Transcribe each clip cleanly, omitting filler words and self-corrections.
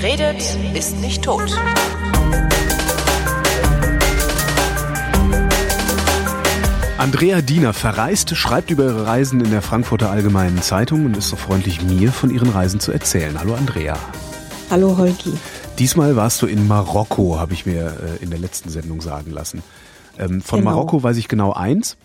Wer redet, ist nicht tot. Andrea Diener verreist, schreibt über ihre Reisen in der Frankfurter Allgemeinen Zeitung und ist so freundlich, mir von ihren Reisen zu erzählen. Hallo Andrea. Hallo Holgi. Diesmal warst du in Marokko, habe ich mir in der letzten Sendung sagen lassen. Von Marokko weiß ich genau eins.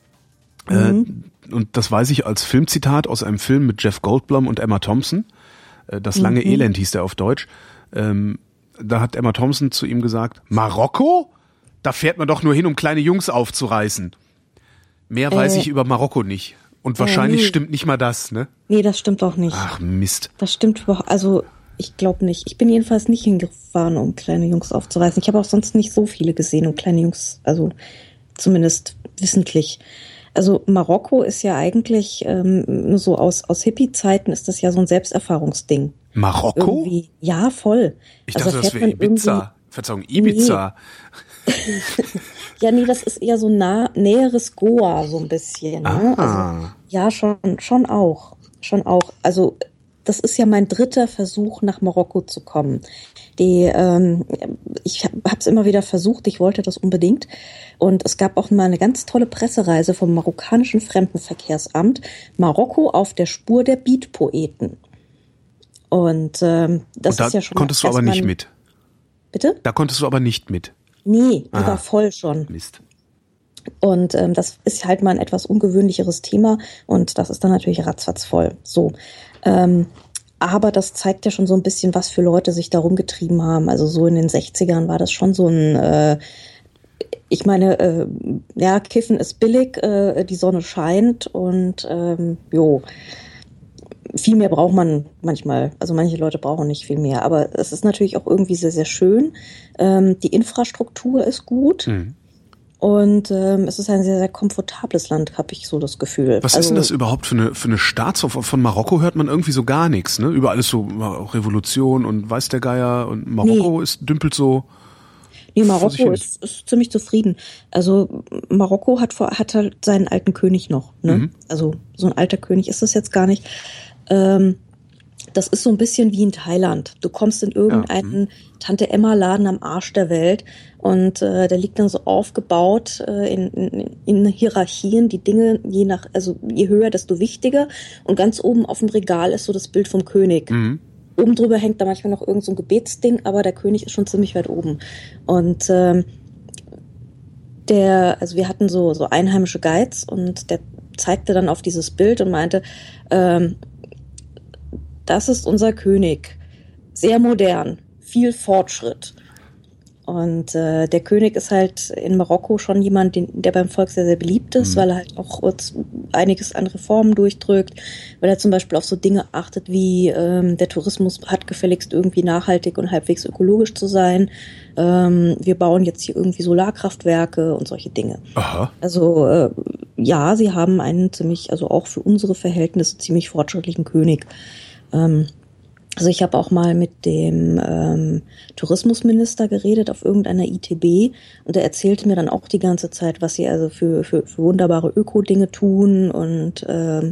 Und das weiß ich als Filmzitat aus einem Film mit Jeff Goldblum und Emma Thompson. Das lange Elend hieß der auf Deutsch. Da hat Emma Thompson zu ihm gesagt, Marokko? Da fährt man doch nur hin, um kleine Jungs aufzureißen. Mehr weiß ich über Marokko nicht. Und wahrscheinlich stimmt nicht mal das, ne? Nee, das stimmt auch nicht. Ach Mist. Das stimmt überhaupt, also ich glaube nicht. Ich bin jedenfalls nicht hingefahren, um kleine Jungs aufzureißen. Ich habe auch sonst nicht so viele gesehen, um kleine Jungs, also zumindest wissentlich. Also Marokko ist ja eigentlich so aus Hippie-Zeiten ist das ja so ein Selbsterfahrungsding. Marokko? Irgendwie. Ja, voll. Ich dachte, das wäre Ibiza. Verzeihung, Ibiza. Nee. Ja, nee, das ist eher so näheres Goa, so ein bisschen. Ne? Also, ja, schon auch. Also, das ist ja mein dritter Versuch, nach Marokko zu kommen. Ich habe es immer wieder versucht, ich wollte das unbedingt. Und es gab auch mal eine ganz tolle Pressereise vom marokkanischen Fremdenverkehrsamt. Marokko auf der Spur der Beatpoeten. Und das ist ja schon. Da konntest du aber nicht mit. Bitte? Da konntest du aber nicht mit. Nee, die war voll schon. Mist. Und das ist halt mal ein etwas ungewöhnlicheres Thema und das ist dann natürlich ratzfatz voll. So. Aber das zeigt ja schon so ein bisschen, was für Leute sich da rumgetrieben haben. Also so in den 60ern war das schon so ein, ich meine, ja, Kiffen ist billig, die Sonne scheint und viel mehr braucht man manchmal. Also manche Leute brauchen nicht viel mehr. Aber es ist natürlich auch irgendwie sehr, sehr schön. Die Infrastruktur ist gut. Und es ist ein sehr, sehr komfortables Land, habe ich so das Gefühl. Was ist denn das überhaupt für eine Staatsform? Von Marokko hört man irgendwie so gar nichts, ne? Überall ist so Revolution und weiß der Geier und Marokko dümpelt so. Nee, Marokko ist ziemlich zufrieden. Also Marokko hat halt seinen alten König noch, ne? Also so ein alter König ist das jetzt gar nicht. Das ist so ein bisschen wie in Thailand. Du kommst in irgendeinen Tante-Emma-Laden am Arsch der Welt und der liegt dann so aufgebaut in Hierarchien, die Dinge je höher, desto wichtiger. Und ganz oben auf dem Regal ist so das Bild vom König. Oben drüber hängt da manchmal noch irgend so ein Gebetsding, aber der König ist schon ziemlich weit oben. Und also wir hatten so einheimische Guides und der zeigte dann auf dieses Bild und meinte, das ist unser König. Sehr modern, viel Fortschritt. Und der König ist halt in Marokko schon jemand, der beim Volk sehr, sehr beliebt ist, weil er halt auch einiges an Reformen durchdrückt, weil er zum Beispiel auf so Dinge achtet wie der Tourismus hat gefälligst irgendwie nachhaltig und halbwegs ökologisch zu sein. Wir bauen jetzt hier irgendwie Solarkraftwerke und solche Dinge. Aha. Also ja, sie haben einen also auch für unsere Verhältnisse ziemlich fortschrittlichen König. Also ich habe auch mal mit dem Tourismusminister geredet auf irgendeiner ITB und er erzählte mir dann auch die ganze Zeit, was sie also für wunderbare Öko-Dinge tun und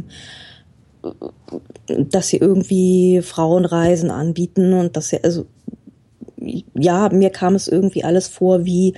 dass sie irgendwie Frauenreisen anbieten und dass sie, also ja, mir kam es irgendwie alles vor wie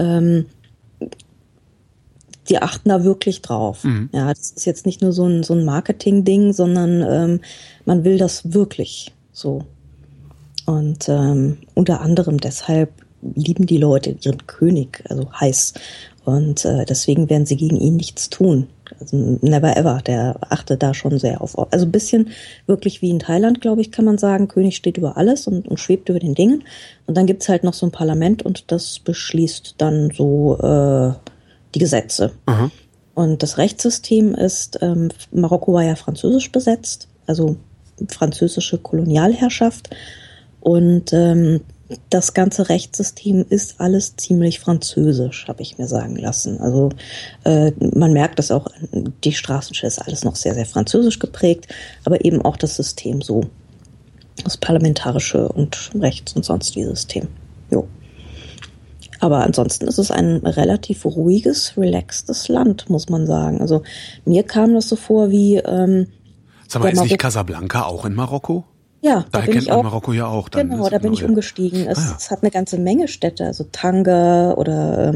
die achten da wirklich drauf. Ja, das ist jetzt nicht nur so ein Marketing-Ding, sondern man will das wirklich so. Und unter anderem deshalb lieben die Leute ihren König, also heiß. Und deswegen werden sie gegen ihn nichts tun. Also never ever, der achtet da schon sehr auf. Also ein bisschen wirklich wie in Thailand, glaube ich, kann man sagen. König steht über alles und schwebt über den Dingen. Und dann gibt's halt noch so ein Parlament und das beschließt dann so die Gesetze. Aha. Und das Rechtssystem ist, Marokko war ja französisch besetzt, also französische Kolonialherrschaft. Und das ganze Rechtssystem ist alles ziemlich französisch, habe ich mir sagen lassen. Also man merkt das auch, die Straßenschilder ist alles noch sehr, sehr französisch geprägt, aber eben auch das System so, das parlamentarische und Rechts- und sonstige System. Jo. Aber ansonsten ist es ein relativ ruhiges, relaxtes Land, muss man sagen. Also mir kam das so vor wie Sag mal, ist nicht Casablanca auch in Marokko? Ja, da Daher bin kennt ich man auch. Marokko ja auch dann. Genau, Ne? da bin ich Ja. umgestiegen. Ah, ja. Es hat eine ganze Menge Städte, also Tanger oder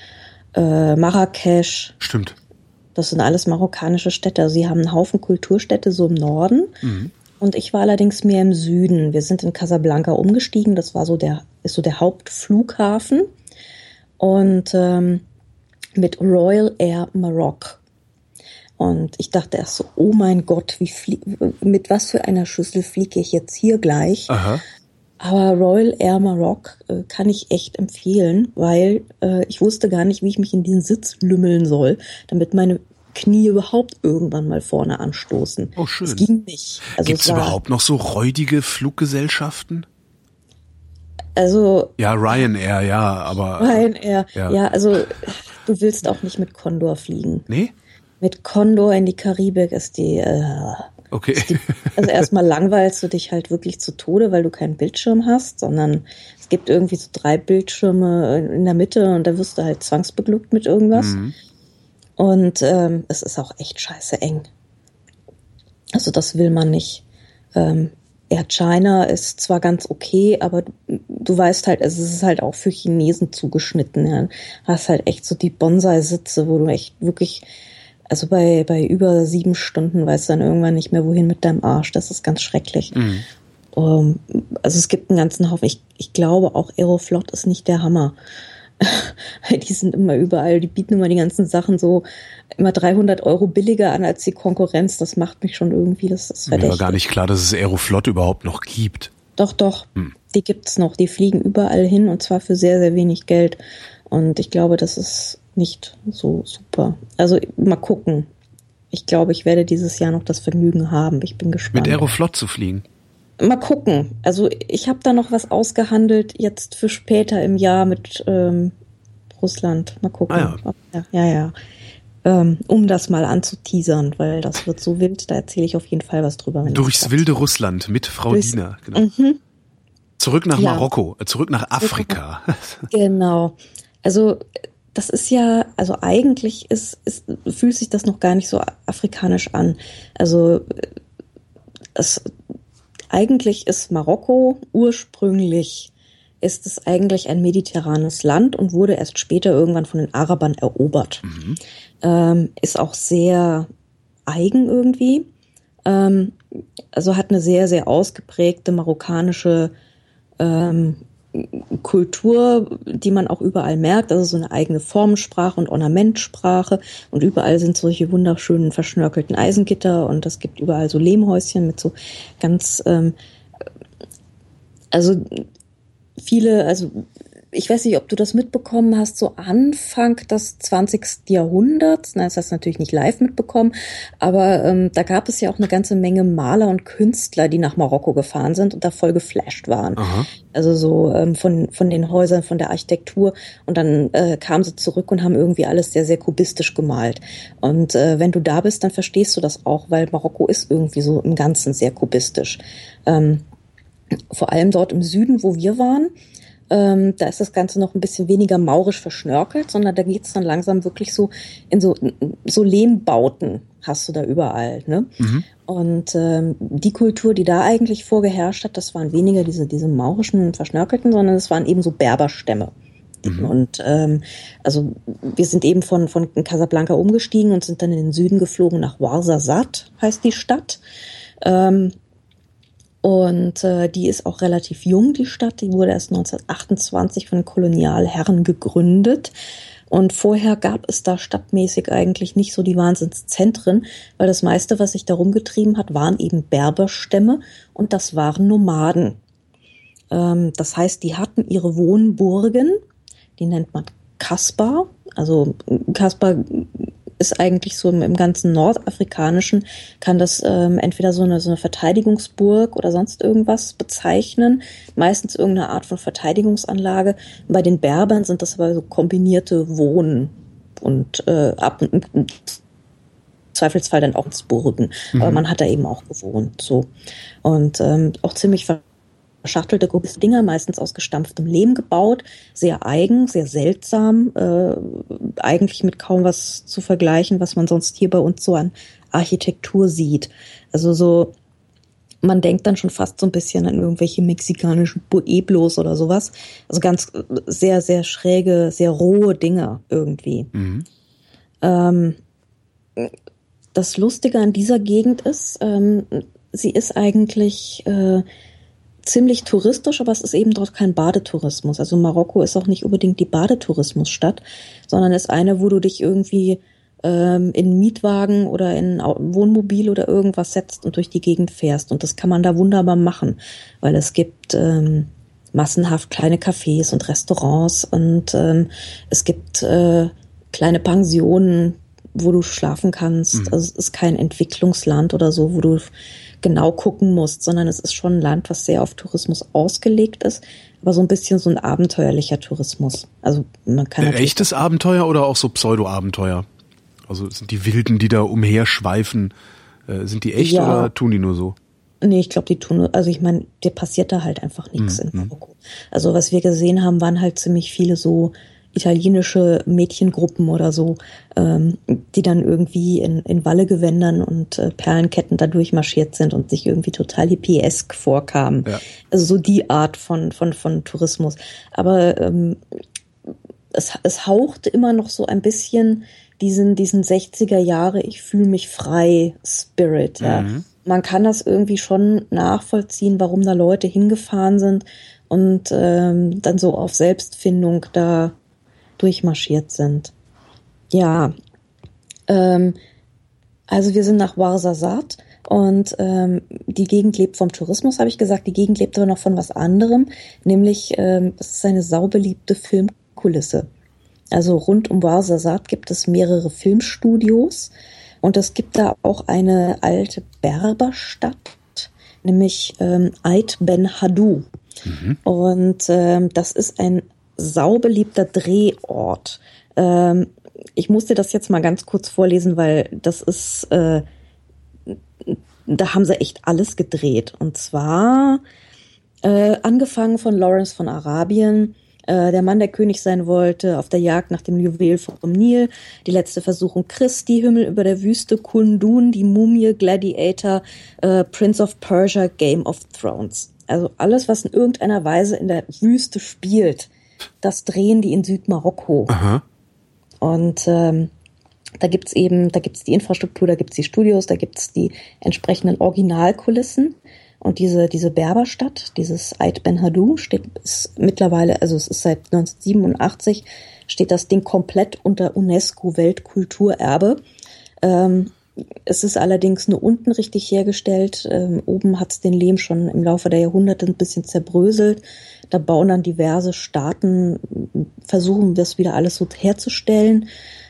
Marrakesch. Stimmt. Das sind alles marokkanische Städte. Also sie haben einen Haufen Kulturstädte so im Norden. Mhm. Und ich war allerdings mehr im Süden. Wir sind in Casablanca umgestiegen. Das war ist so der Hauptflughafen. Und mit Royal Air Maroc. Und ich dachte erst so, oh mein Gott, mit was für einer Schüssel fliege ich jetzt hier gleich? Aha. Aber Royal Air Maroc kann ich echt empfehlen, weil ich wusste gar nicht, wie ich mich in diesen Sitz lümmeln soll, damit meine Knie überhaupt irgendwann mal vorne anstoßen. Oh, schön. Es ging nicht. Also Gibt's überhaupt noch so räudige Fluggesellschaften? Also Ja, Ryanair, ja, aber... Ryanair, Ja. ja, also du willst auch nicht mit Condor fliegen. Nee? Mit Condor in die Karibik ist Okay. also erstmal langweilst du dich halt wirklich zu Tode, weil du keinen Bildschirm hast, sondern es gibt irgendwie so 3 Bildschirme in der Mitte und da wirst du halt zwangsbeglückt mit irgendwas. Mhm. Und es ist auch echt scheiße eng. Also das will man nicht. Air China ist zwar ganz okay, aber du weißt halt, also es ist halt auch für Chinesen zugeschnitten. Ja. Du hast halt echt so die Bonsai-Sitze, wo du echt wirklich, also bei über 7 Stunden weißt du dann irgendwann nicht mehr, wohin mit deinem Arsch. Das ist ganz schrecklich. Mhm. Also es gibt einen ganzen Haufen. Ich glaube auch Aeroflot ist nicht der Hammer. Die sind immer überall, die bieten immer die ganzen Sachen so immer 300 € billiger an als die Konkurrenz. Das macht mich schon irgendwie, das ist Mir verdächtig. war gar nicht klar, dass es Aeroflot überhaupt noch gibt. Doch, die gibt's noch. Die fliegen überall hin und zwar für sehr, sehr wenig Geld. Und ich glaube, das ist nicht so super. Also mal gucken. Ich glaube, ich werde dieses Jahr noch das Vergnügen haben. Ich bin gespannt. Mit Aeroflot zu fliegen? Mal gucken. Also ich habe da noch was ausgehandelt jetzt für später im Jahr mit Russland. Mal gucken. Ah, Ja. Um das mal anzuteasern, weil das wird so wild. Da erzähle ich auf jeden Fall was drüber. Durchs wilde Russland mit Frau Diener. Genau. Mhm. Zurück nach Ja. Marokko, zurück nach Afrika. Genau. Also das ist ja, also eigentlich fühlt sich das noch gar nicht so afrikanisch an. Also eigentlich ist Marokko ursprünglich ist es eigentlich ein mediterranes Land und wurde erst später irgendwann von den Arabern erobert. Ist auch sehr eigen irgendwie. Also hat eine sehr, sehr ausgeprägte marokkanische Kultur, die man auch überall merkt, also so eine eigene Formensprache und Ornamentsprache und überall sind solche wunderschönen verschnörkelten Eisengitter und es gibt überall so Lehmhäuschen mit so ganz, also viele, also ich weiß nicht, ob du das mitbekommen hast, so Anfang des 20. Jahrhunderts, na, das hast du natürlich nicht live mitbekommen, aber da gab es ja auch eine ganze Menge Maler und Künstler, die nach Marokko gefahren sind und da voll geflasht waren. Aha. Also so von den Häusern, von der Architektur und dann kamen sie zurück und haben irgendwie alles sehr, sehr kubistisch gemalt. Und wenn du da bist, dann verstehst du das auch, weil Marokko ist irgendwie so im Ganzen sehr kubistisch. Vor allem dort im Süden, wo wir waren, da ist das Ganze noch ein bisschen weniger maurisch verschnörkelt, sondern da geht's dann langsam wirklich so in so Lehmbauten hast du da überall, ne? Und die Kultur, die da eigentlich vorgeherrscht hat, das waren weniger diese maurischen Verschnörkelten, sondern es waren eben so Berberstämme. Und also wir sind eben von Casablanca umgestiegen und sind dann in den Süden geflogen nach Ouarzazate, heißt die Stadt. Und die ist auch relativ jung, die Stadt. Die wurde erst 1928 von Kolonialherren gegründet. Und vorher gab es da stadtmäßig eigentlich nicht so die Wahnsinnszentren, weil das meiste, was sich da rumgetrieben hat, waren eben Berberstämme und das waren Nomaden. Das heißt, die hatten ihre Wohnburgen, die nennt man Kasbah. Also Kasbah ist eigentlich so im ganzen Nordafrikanischen, kann das entweder so eine Verteidigungsburg oder sonst irgendwas bezeichnen. Meistens irgendeine Art von Verteidigungsanlage. Bei den Berbern sind das aber so kombinierte Wohn- und ab und im Zweifelsfall dann auch Burgen. Aber man hat da eben auch gewohnt. So. Und auch ziemlich verschachtelte große Dinger, meistens aus gestampftem Lehm gebaut, sehr eigen, sehr seltsam, eigentlich mit kaum was zu vergleichen, was man sonst hier bei uns so an Architektur sieht. Also so man denkt dann schon fast so ein bisschen an irgendwelche mexikanischen Pueblos oder sowas. Also ganz sehr, sehr schräge, sehr rohe Dinge irgendwie. Das Lustige an dieser Gegend ist, sie ist eigentlich ziemlich touristisch, aber es ist eben dort kein Badetourismus. Also Marokko ist auch nicht unbedingt die Badetourismusstadt, sondern ist eine, wo du dich irgendwie in Mietwagen oder in Wohnmobil oder irgendwas setzt und durch die Gegend fährst. Und das kann man da wunderbar machen, weil es gibt massenhaft kleine Cafés und Restaurants und es gibt kleine Pensionen, wo du schlafen kannst. Also es ist kein Entwicklungsland oder so, wo du genau gucken musst, sondern es ist schon ein Land, was sehr auf Tourismus ausgelegt ist, aber so ein bisschen so ein abenteuerlicher Tourismus. Also man kann echtes Abenteuer oder auch so Pseudo-Abenteuer? Also sind die Wilden, die da umherschweifen, sind die echt oder tun die nur so? Nee, ich glaube, die tun, also ich meine, dir passiert da halt einfach nichts in Marokko. Also was wir gesehen haben, waren halt ziemlich viele so italienische Mädchengruppen oder so, die dann irgendwie in Wallegewändern und Perlenketten da durchmarschiert sind und sich irgendwie total hippiesk vorkamen. Ja. Also so die Art von Tourismus. Aber es hauchte immer noch so ein bisschen diesen 60er Jahre, ich fühle mich frei Spirit. Ja. Man kann das irgendwie schon nachvollziehen, warum da Leute hingefahren sind und dann so auf Selbstfindung da durchmarschiert sind. Ja, also wir sind nach Ouarzazate und die Gegend lebt vom Tourismus, habe ich gesagt. Die Gegend lebt aber noch von was anderem, nämlich es ist eine saubeliebte Filmkulisse. Also rund um Ouarzazate gibt es mehrere Filmstudios und es gibt da auch eine alte Berberstadt, nämlich Ait Ben Haddou. Und das ist ein saubeliebter Drehort. Ich musste das jetzt mal ganz kurz vorlesen, weil das ist, da haben sie echt alles gedreht. Und zwar angefangen von Lawrence von Arabien, der Mann, der König sein wollte, auf der Jagd nach dem Juwel vom Nil, die letzte Versuchung Christi, Himmel über der Wüste, Kundun, die Mumie, Gladiator, Prince of Persia, Game of Thrones. Also alles, was in irgendeiner Weise in der Wüste spielt, das drehen die in Südmarokko. Aha. Und da gibt's die Infrastruktur, da gibt's die Studios, da gibt's die entsprechenden Originalkulissen. Und diese Berberstadt, dieses Ait Ben Haddou, ist mittlerweile, also es ist seit 1987, steht das Ding komplett unter UNESCO-Weltkulturerbe. Es ist allerdings nur unten richtig hergestellt. Oben hat's den Lehm schon im Laufe der Jahrhunderte ein bisschen zerbröselt. Da bauen dann diverse Staaten, versuchen das wieder alles so herzustellen.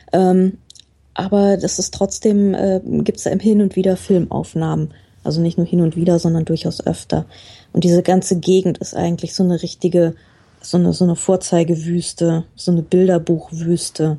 Aber das ist trotzdem, gibt's da hin und wieder Filmaufnahmen. Also nicht nur hin und wieder, sondern durchaus öfter. Und diese ganze Gegend ist eigentlich so eine richtige, so eine Vorzeigewüste, so eine Bilderbuchwüste,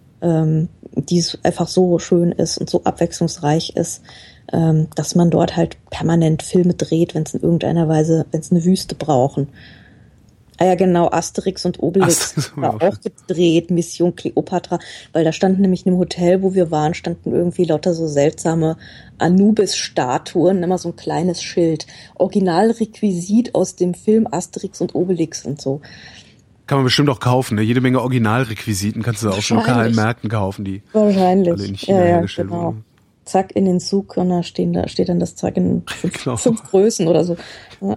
die einfach so schön ist und so abwechslungsreich ist, dass man dort halt permanent Filme dreht, wenn es in irgendeiner Weise, wenn es eine Wüste brauchen. Ah ja, genau, Asterix und Obelix war auch gedreht, Mission Kleopatra, weil da standen nämlich in dem Hotel, wo wir waren, standen irgendwie lauter so seltsame Anubis-Statuen, immer so ein kleines Schild. Originalrequisit aus dem Film Asterix und Obelix und so. Kann man bestimmt auch kaufen, ne? Jede Menge Originalrequisiten kannst du auf lokalen Märkten kaufen, die wahrscheinlich alle in China hergestellt wurden. Zack, in den Zug und da steht dann das Zeug in 5 Größen oder so. Ja.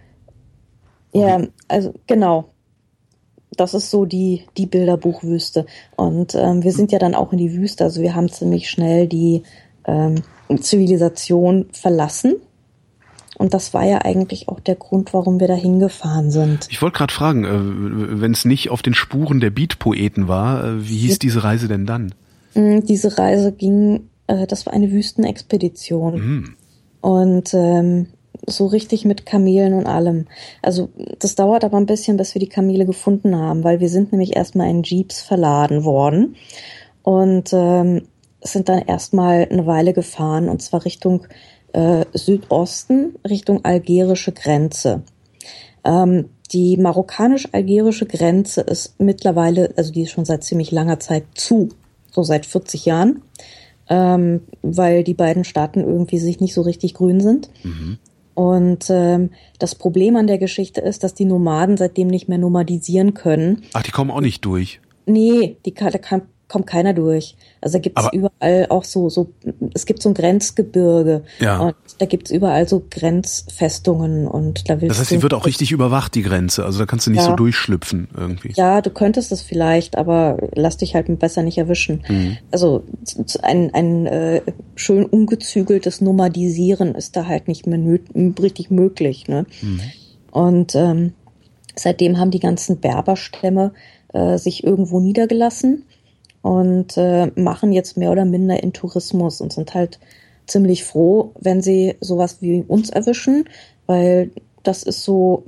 Ja, also genau. Das ist so die Bilderbuchwüste. Und wir sind ja dann auch in die Wüste. Also wir haben ziemlich schnell die Zivilisation verlassen. Und das war ja eigentlich auch der Grund, warum wir da hingefahren sind. Ich wollte gerade fragen, wenn es nicht auf den Spuren der Beat-Poeten war, wie hieß diese Reise denn dann? Diese Reise das war eine Wüstenexpedition. Und so richtig mit Kamelen und allem. Also das dauert aber ein bisschen, bis wir die Kamele gefunden haben, weil wir sind nämlich erstmal in Jeeps verladen worden und sind dann erstmal eine Weile gefahren und zwar Richtung Südosten, Richtung algerische Grenze. Die marokkanisch-algerische Grenze ist mittlerweile, also die ist schon seit ziemlich langer Zeit zu, so seit 40 Jahren, weil die beiden Staaten irgendwie sich nicht so richtig grün sind. Und das Problem an der Geschichte ist, dass die Nomaden seitdem nicht mehr nomadisieren können. Ach, die kommen auch nicht durch. Nee, kommt keiner durch. Also da gibt's überall auch so, es gibt so ein Grenzgebirge. Ja. Und da gibt's überall so Grenzfestungen und da willst Das heißt, die wird auch richtig überwacht, die Grenze. Also da kannst du nicht so durchschlüpfen irgendwie. Ja, du könntest das vielleicht, aber lass dich halt besser nicht erwischen. Also ein schön ungezügeltes Nomadisieren ist da halt nicht mehr richtig möglich. Ne? Und seitdem haben die ganzen Berberstämme sich irgendwo niedergelassen und machen jetzt mehr oder minder in Tourismus und sind halt ziemlich froh, wenn sie sowas wie uns erwischen, weil das ist so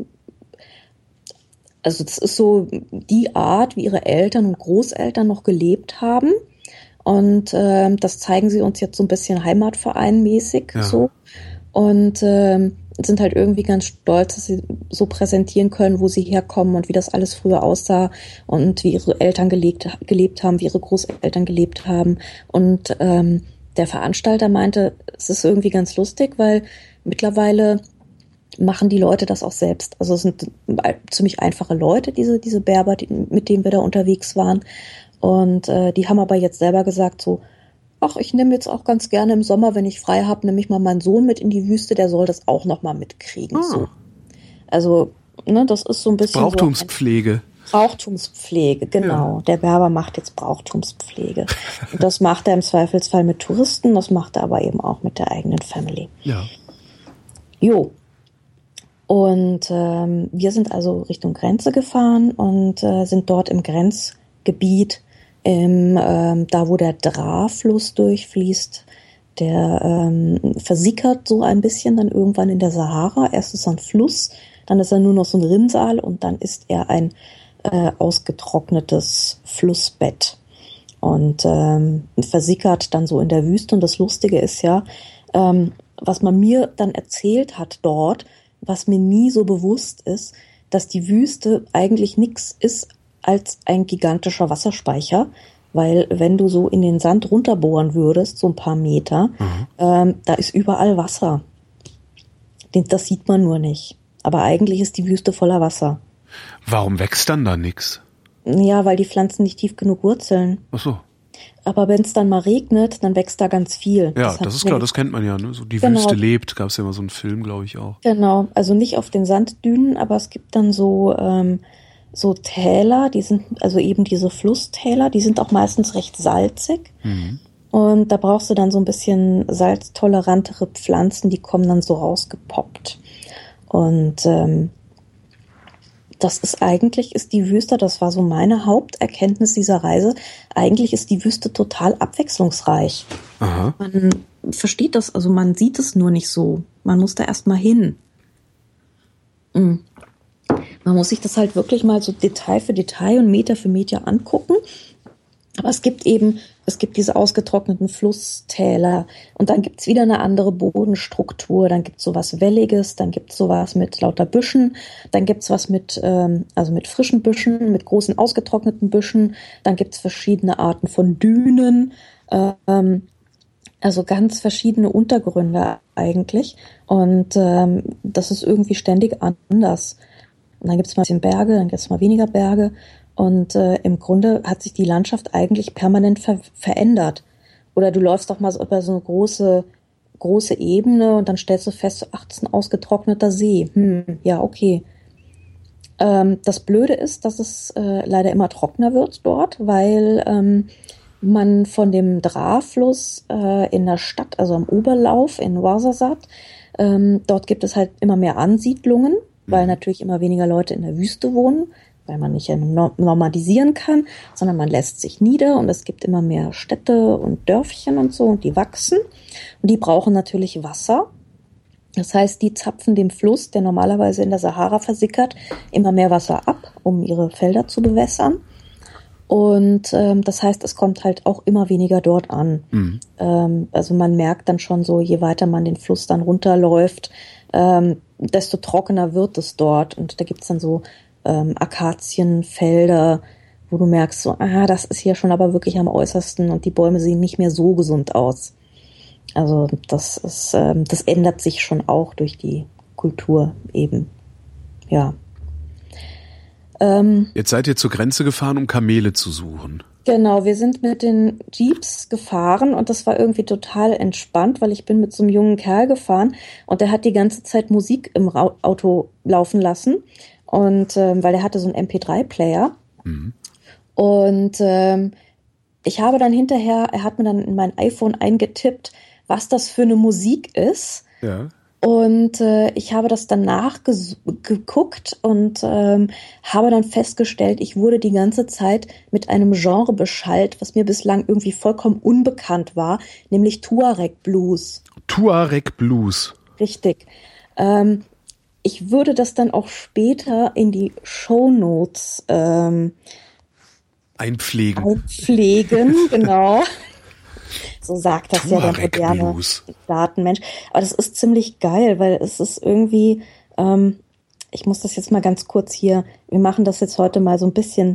die Art, wie ihre Eltern und Großeltern noch gelebt haben. Und das zeigen sie uns jetzt so ein bisschen heimatvereinmäßig so. Und sind halt irgendwie ganz stolz, dass sie so präsentieren können, wo sie herkommen und wie das alles früher aussah und wie ihre Eltern gelebt haben, wie ihre Großeltern gelebt haben. Und der Veranstalter meinte, es ist irgendwie ganz lustig, weil mittlerweile machen die Leute das auch selbst. Also es sind ziemlich einfache Leute, diese Berber, mit denen wir da unterwegs waren. Und die haben aber jetzt selber gesagt so, ach, ich nehme jetzt auch ganz gerne im Sommer, wenn ich frei habe, nehme ich mal meinen Sohn mit in die Wüste, der soll das auch noch mal mitkriegen. So. Also, ne, das ist so ein bisschen Brauchtumspflege. Brauchtumspflege, genau. Ja. Der Berber macht jetzt Brauchtumspflege. Und das macht er im Zweifelsfall mit Touristen, das macht er aber eben auch mit der eigenen Family. Ja. Jo. Und wir sind also Richtung Grenze gefahren und sind dort im Grenzgebiet, da wo der Dra-Fluss durchfließt, der versickert so ein bisschen dann irgendwann in der Sahara. Erst ist er ein Fluss, dann ist er nur noch so ein Rinnsal und dann ist er ein ausgetrocknetes Flussbett und versickert dann so in der Wüste. Und das Lustige ist ja, was man mir dann erzählt hat dort, was mir nie so bewusst ist, dass die Wüste eigentlich nichts ist als ein gigantischer Wasserspeicher, weil wenn du so in den Sand runterbohren würdest, so ein paar Meter, da ist überall Wasser. Das sieht man nur nicht. Aber eigentlich ist die Wüste voller Wasser. Warum wächst dann da nichts? Ja, weil die Pflanzen nicht tief genug wurzeln. Ach so. Aber wenn es dann mal regnet, dann wächst da ganz viel. Ja, das ist klar, das kennt man ja. Ne? So die Wüste lebt, gab es ja mal so einen Film, glaube ich auch. Genau, also nicht auf den Sanddünen, aber es gibt dann so Täler, die sind, also eben diese Flusstäler, die sind auch meistens recht salzig. Und da brauchst du dann so ein bisschen salztolerantere Pflanzen, die kommen dann so rausgepoppt. Und ist die Wüste, das war so meine Haupterkenntnis dieser Reise, eigentlich ist die Wüste total abwechslungsreich. Aha. Man versteht das, also man sieht es nur nicht so. Man muss da erst mal hin. Man muss sich das halt wirklich mal so Detail für Detail und Meter für Meter angucken. Aber es gibt diese ausgetrockneten Flusstäler und dann gibt's wieder eine andere Bodenstruktur, dann gibt's sowas Welliges, dann gibt's sowas mit lauter Büschen, dann gibt's was mit frischen Büschen, mit großen ausgetrockneten Büschen, dann gibt's verschiedene Arten von Dünen, also ganz verschiedene Untergründe eigentlich und das ist irgendwie ständig anders. Und dann gibt's mal ein bisschen Berge, dann gibt's mal weniger Berge. Und im Grunde hat sich die Landschaft eigentlich permanent verändert. Oder du läufst doch mal so über so eine große Ebene und dann stellst du fest, ach, das ist ein ausgetrockneter See. Ja, okay. Das Blöde ist, dass es leider immer trockener wird dort, weil man von dem Dra-Fluss in der Stadt, also am Oberlauf in Ouarzazate, dort gibt es halt immer mehr Ansiedlungen, weil natürlich immer weniger Leute in der Wüste wohnen, weil man nicht normalisieren kann, sondern man lässt sich nieder und es gibt immer mehr Städte und Dörfchen und so und die wachsen und die brauchen natürlich Wasser. Das heißt, die zapfen dem Fluss, der normalerweise in der Sahara versickert, immer mehr Wasser ab, um ihre Felder zu bewässern. Und das heißt, es kommt halt auch immer weniger dort an. Also man merkt dann schon so, je weiter man den Fluss dann runterläuft, desto trockener wird es dort. Und da gibt's dann so Akazienfelder, wo du merkst, so, das ist hier schon aber wirklich am äußersten und die Bäume sehen nicht mehr so gesund aus. Also das ändert sich schon auch durch die Kultur eben. Ja. Jetzt seid ihr zur Grenze gefahren, um Kamele zu suchen. Genau, wir sind mit den Jeeps gefahren und das war irgendwie total entspannt, weil ich bin mit so einem jungen Kerl gefahren und der hat die ganze Zeit Musik im Auto laufen lassen und weil er hatte so einen MP3-Player. Mhm. Und ich habe dann hinterher, er hat mir dann in mein iPhone eingetippt, was das für eine Musik ist. Ja. Und ich habe das dann nachgeguckt und habe dann festgestellt, ich wurde die ganze Zeit mit einem Genre beschallt, was mir bislang irgendwie vollkommen unbekannt war, nämlich Tuareg Blues. Tuareg Blues. Richtig. Ich würde das dann auch später in die Shownotes einpflegen, genau. So sagt das Tuareg ja der moderne Blues. Datenmensch. Aber das ist ziemlich geil, weil es ist irgendwie, ich muss das jetzt mal ganz kurz hier, wir machen das jetzt heute mal so ein bisschen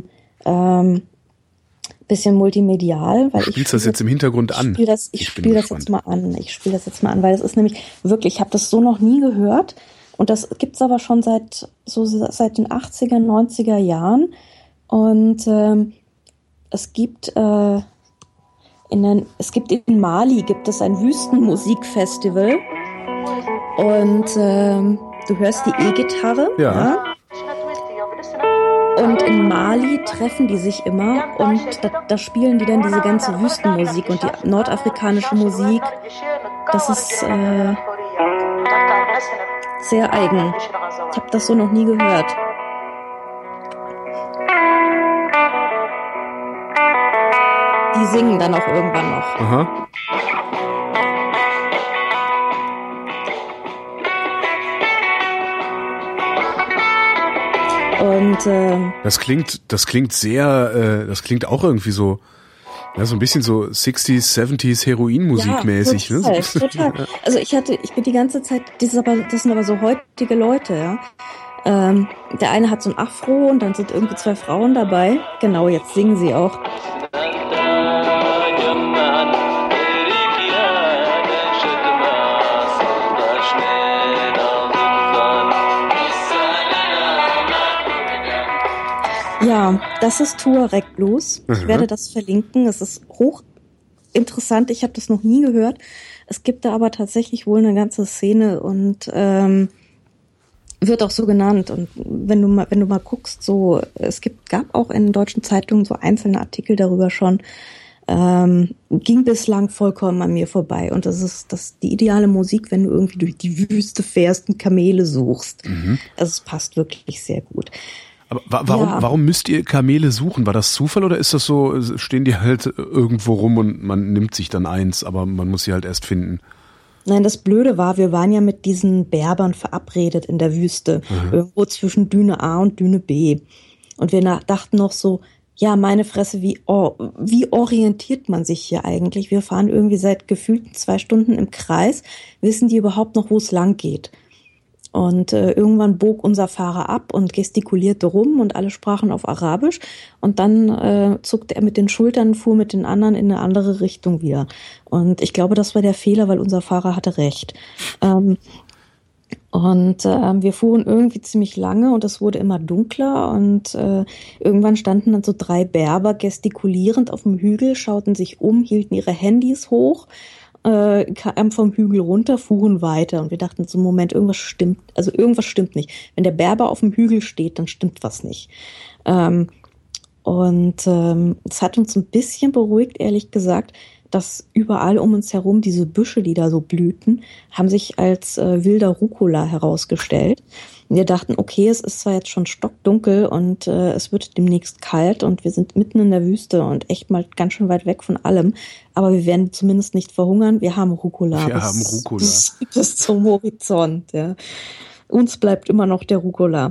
multimedial. Weil Spielst das jetzt im Hintergrund an? Ich spiele das jetzt mal an, weil es ist nämlich wirklich, ich habe das so noch nie gehört und das gibt's aber schon seit den 80er, 90er Jahren und es gibt in Mali gibt es ein Wüstenmusikfestival und du hörst die E-Gitarre. Ja. Und in Mali treffen die sich immer und da spielen die dann diese ganze Wüstenmusik und die nordafrikanische Musik. Das ist sehr eigen. Ich habe das so noch nie gehört. Die singen dann auch irgendwann noch. Aha. Und das klingt sehr, das klingt auch irgendwie so, ja, so ein bisschen so 60s, 70s Heroinmusikmäßig, ja, total, ne? Total. Also ich bin die ganze Zeit, das sind aber so heutige Leute, ja. Der eine hat so ein Afro und dann sind irgendwie 2 Frauen dabei. Genau, jetzt singen sie auch. Ja, das ist Tuareg Blues. Ich werde das verlinken. Es ist hochinteressant. Ich habe das noch nie gehört. Es gibt da aber tatsächlich wohl eine ganze Szene und wird auch so genannt. Und wenn du mal guckst, so gab auch in deutschen Zeitungen so einzelne Artikel darüber schon. Ging bislang vollkommen an mir vorbei. Und das ist die ideale Musik, wenn du irgendwie durch die Wüste fährst und Kamele suchst. Also es passt wirklich sehr gut. Aber warum müsst ihr Kamele suchen? War das Zufall oder ist das so, stehen die halt irgendwo rum und man nimmt sich dann eins, aber man muss sie halt erst finden? Nein, das Blöde war, wir waren ja mit diesen Berbern verabredet in der Wüste, irgendwo zwischen Düne A und Düne B. Und wir dachten noch so, ja, meine Fresse, wie orientiert man sich hier eigentlich? Wir fahren irgendwie seit gefühlten 2 Stunden im Kreis, wissen die überhaupt noch, wo es lang geht? Und irgendwann bog unser Fahrer ab und gestikulierte rum und alle sprachen auf Arabisch. Und dann zuckte er mit den Schultern, fuhr mit den anderen in eine andere Richtung wieder. Und ich glaube, das war der Fehler, weil unser Fahrer hatte recht. Wir fuhren irgendwie ziemlich lange und es wurde immer dunkler. Und irgendwann standen dann so 3 Berber gestikulierend auf dem Hügel, schauten sich um, hielten ihre Handys hoch, kamen vom Hügel runter, fuhren weiter und wir dachten so, Moment, irgendwas stimmt nicht. Wenn der Berber auf dem Hügel steht, dann stimmt was nicht. Es hat uns ein bisschen beruhigt, ehrlich gesagt, dass überall um uns herum diese Büsche, die da so blühten, haben sich als wilder Rucola herausgestellt. Wir dachten, okay, es ist zwar jetzt schon stockdunkel und es wird demnächst kalt und wir sind mitten in der Wüste und echt mal ganz schön weit weg von allem, aber wir werden zumindest nicht verhungern. Wir haben Rucola. Bis zum Horizont. Ja. Uns bleibt immer noch der Rucola.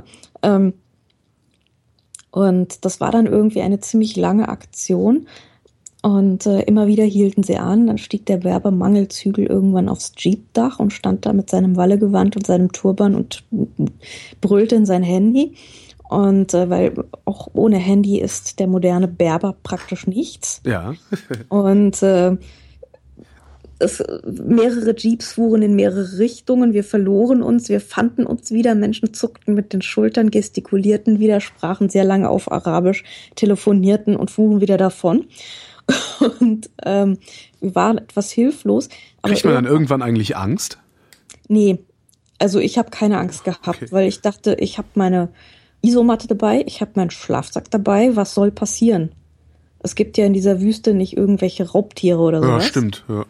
Und das war dann irgendwie eine ziemlich lange Aktion. Und immer wieder hielten sie an, dann stieg der Berber Mangelzügel irgendwann aufs Jeepdach und stand da mit seinem Wallegewand und seinem Turban und brüllte in sein Handy. Und weil auch ohne Handy ist der moderne Berber praktisch nichts. Ja. Und mehrere Jeeps fuhren in mehrere Richtungen, wir verloren uns, wir fanden uns wieder, Menschen zuckten mit den Schultern, gestikulierten wieder, sprachen sehr lange auf Arabisch, telefonierten und fuhren wieder davon. Und wir waren etwas hilflos. Kriegt man dann irgendwann eigentlich Angst? Nee, also ich habe keine Angst gehabt, weil ich dachte, ich habe meine Isomatte dabei, ich habe meinen Schlafsack dabei, was soll passieren? Es gibt ja in dieser Wüste nicht irgendwelche Raubtiere oder sowas. Ja, stimmt, ja.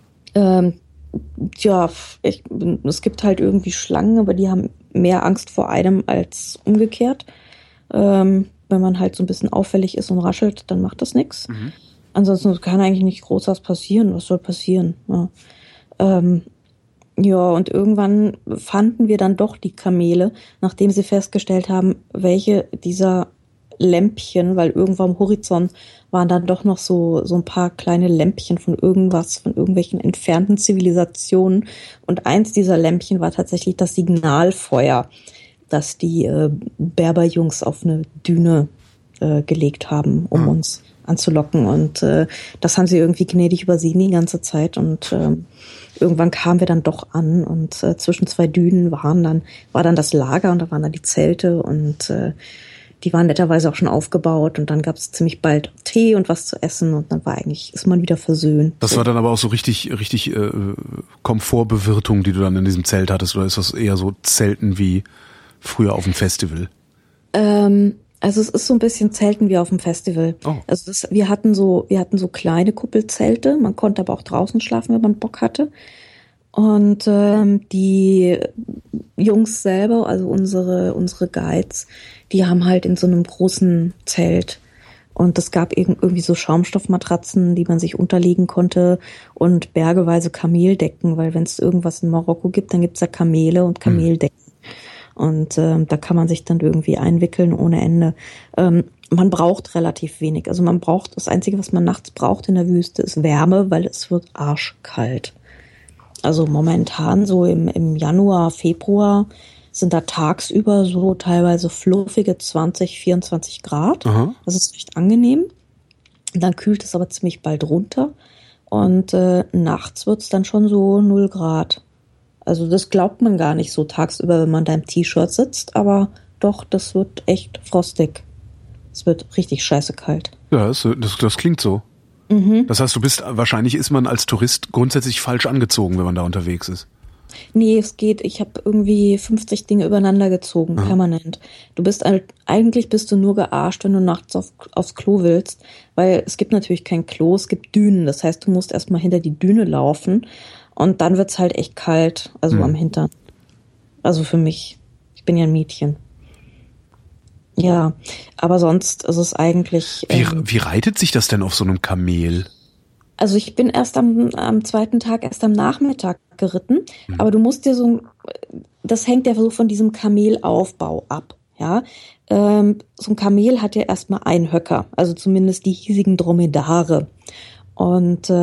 Es gibt halt irgendwie Schlangen, aber die haben mehr Angst vor einem als umgekehrt. Wenn man halt so ein bisschen auffällig ist und raschelt, dann macht das nichts. Mhm. Ansonsten kann eigentlich nicht groß was passieren. Was soll passieren? Ja. Und irgendwann fanden wir dann doch die Kamele, nachdem sie festgestellt haben, welche dieser Lämpchen, weil irgendwo am Horizont waren dann doch noch so ein paar kleine Lämpchen von irgendwelchen entfernten Zivilisationen. Und eins dieser Lämpchen war tatsächlich das Signalfeuer, das die Berberjungs auf eine Düne gelegt haben, um uns anzulocken. Und das haben sie irgendwie gnädig übersehen die ganze Zeit. Und irgendwann kamen wir dann doch an und zwischen zwei Dünen war dann das Lager und da waren dann die Zelte und die waren netterweise auch schon aufgebaut und dann gab es ziemlich bald Tee und was zu essen und dann ist man wieder versöhnt. Das war dann aber auch so richtig Komfortbewirtung, die du dann in diesem Zelt hattest, oder ist das eher so Zelten wie früher auf dem Festival? Also es ist so ein bisschen Zelten wie auf dem Festival. Oh. Also wir hatten so kleine Kuppelzelte, man konnte aber auch draußen schlafen, wenn man Bock hatte. Und die Jungs selber, also unsere Guides, die haben halt in so einem großen Zelt und es gab irgendwie so Schaumstoffmatratzen, die man sich unterlegen konnte und bergeweise Kameldecken, weil wenn es irgendwas in Marokko gibt, dann gibt's ja Kamele und Kameldecken. Und da kann man sich dann irgendwie einwickeln ohne Ende. Man braucht relativ wenig. Also das Einzige, was man nachts braucht in der Wüste, ist Wärme, weil es wird arschkalt. Also momentan so im Januar, Februar sind da tagsüber so teilweise fluffige 20, 24 Grad. Aha. Das ist recht angenehm. Dann kühlt es aber ziemlich bald runter. Und nachts wird's dann schon so 0 Grad. Also das glaubt man gar nicht so tagsüber, wenn man da im T-Shirt sitzt. Aber doch, das wird echt frostig. Es wird richtig scheiße kalt. Ja, das klingt so. Mhm. Das heißt, wahrscheinlich ist man als Tourist grundsätzlich falsch angezogen, wenn man da unterwegs ist. Nee, es geht. Ich habe irgendwie 50 Dinge übereinander gezogen, permanent. Eigentlich bist du nur gearscht, wenn du nachts aufs Klo willst, weil es gibt natürlich kein Klo, es gibt Dünen. Das heißt, du musst erstmal hinter die Düne laufen und dann wird's halt echt kalt, also am Hintern. Also für mich. Ich bin ja ein Mädchen. Ja, aber sonst ist es eigentlich... Wie reitet sich das denn auf so einem Kamel? Also ich bin erst am zweiten Tag, erst am Nachmittag geritten, aber du musst dir das hängt ja so von diesem Kamelaufbau ab, ja. So ein Kamel hat ja erstmal einen Höcker, also zumindest die hiesigen Dromedare. Und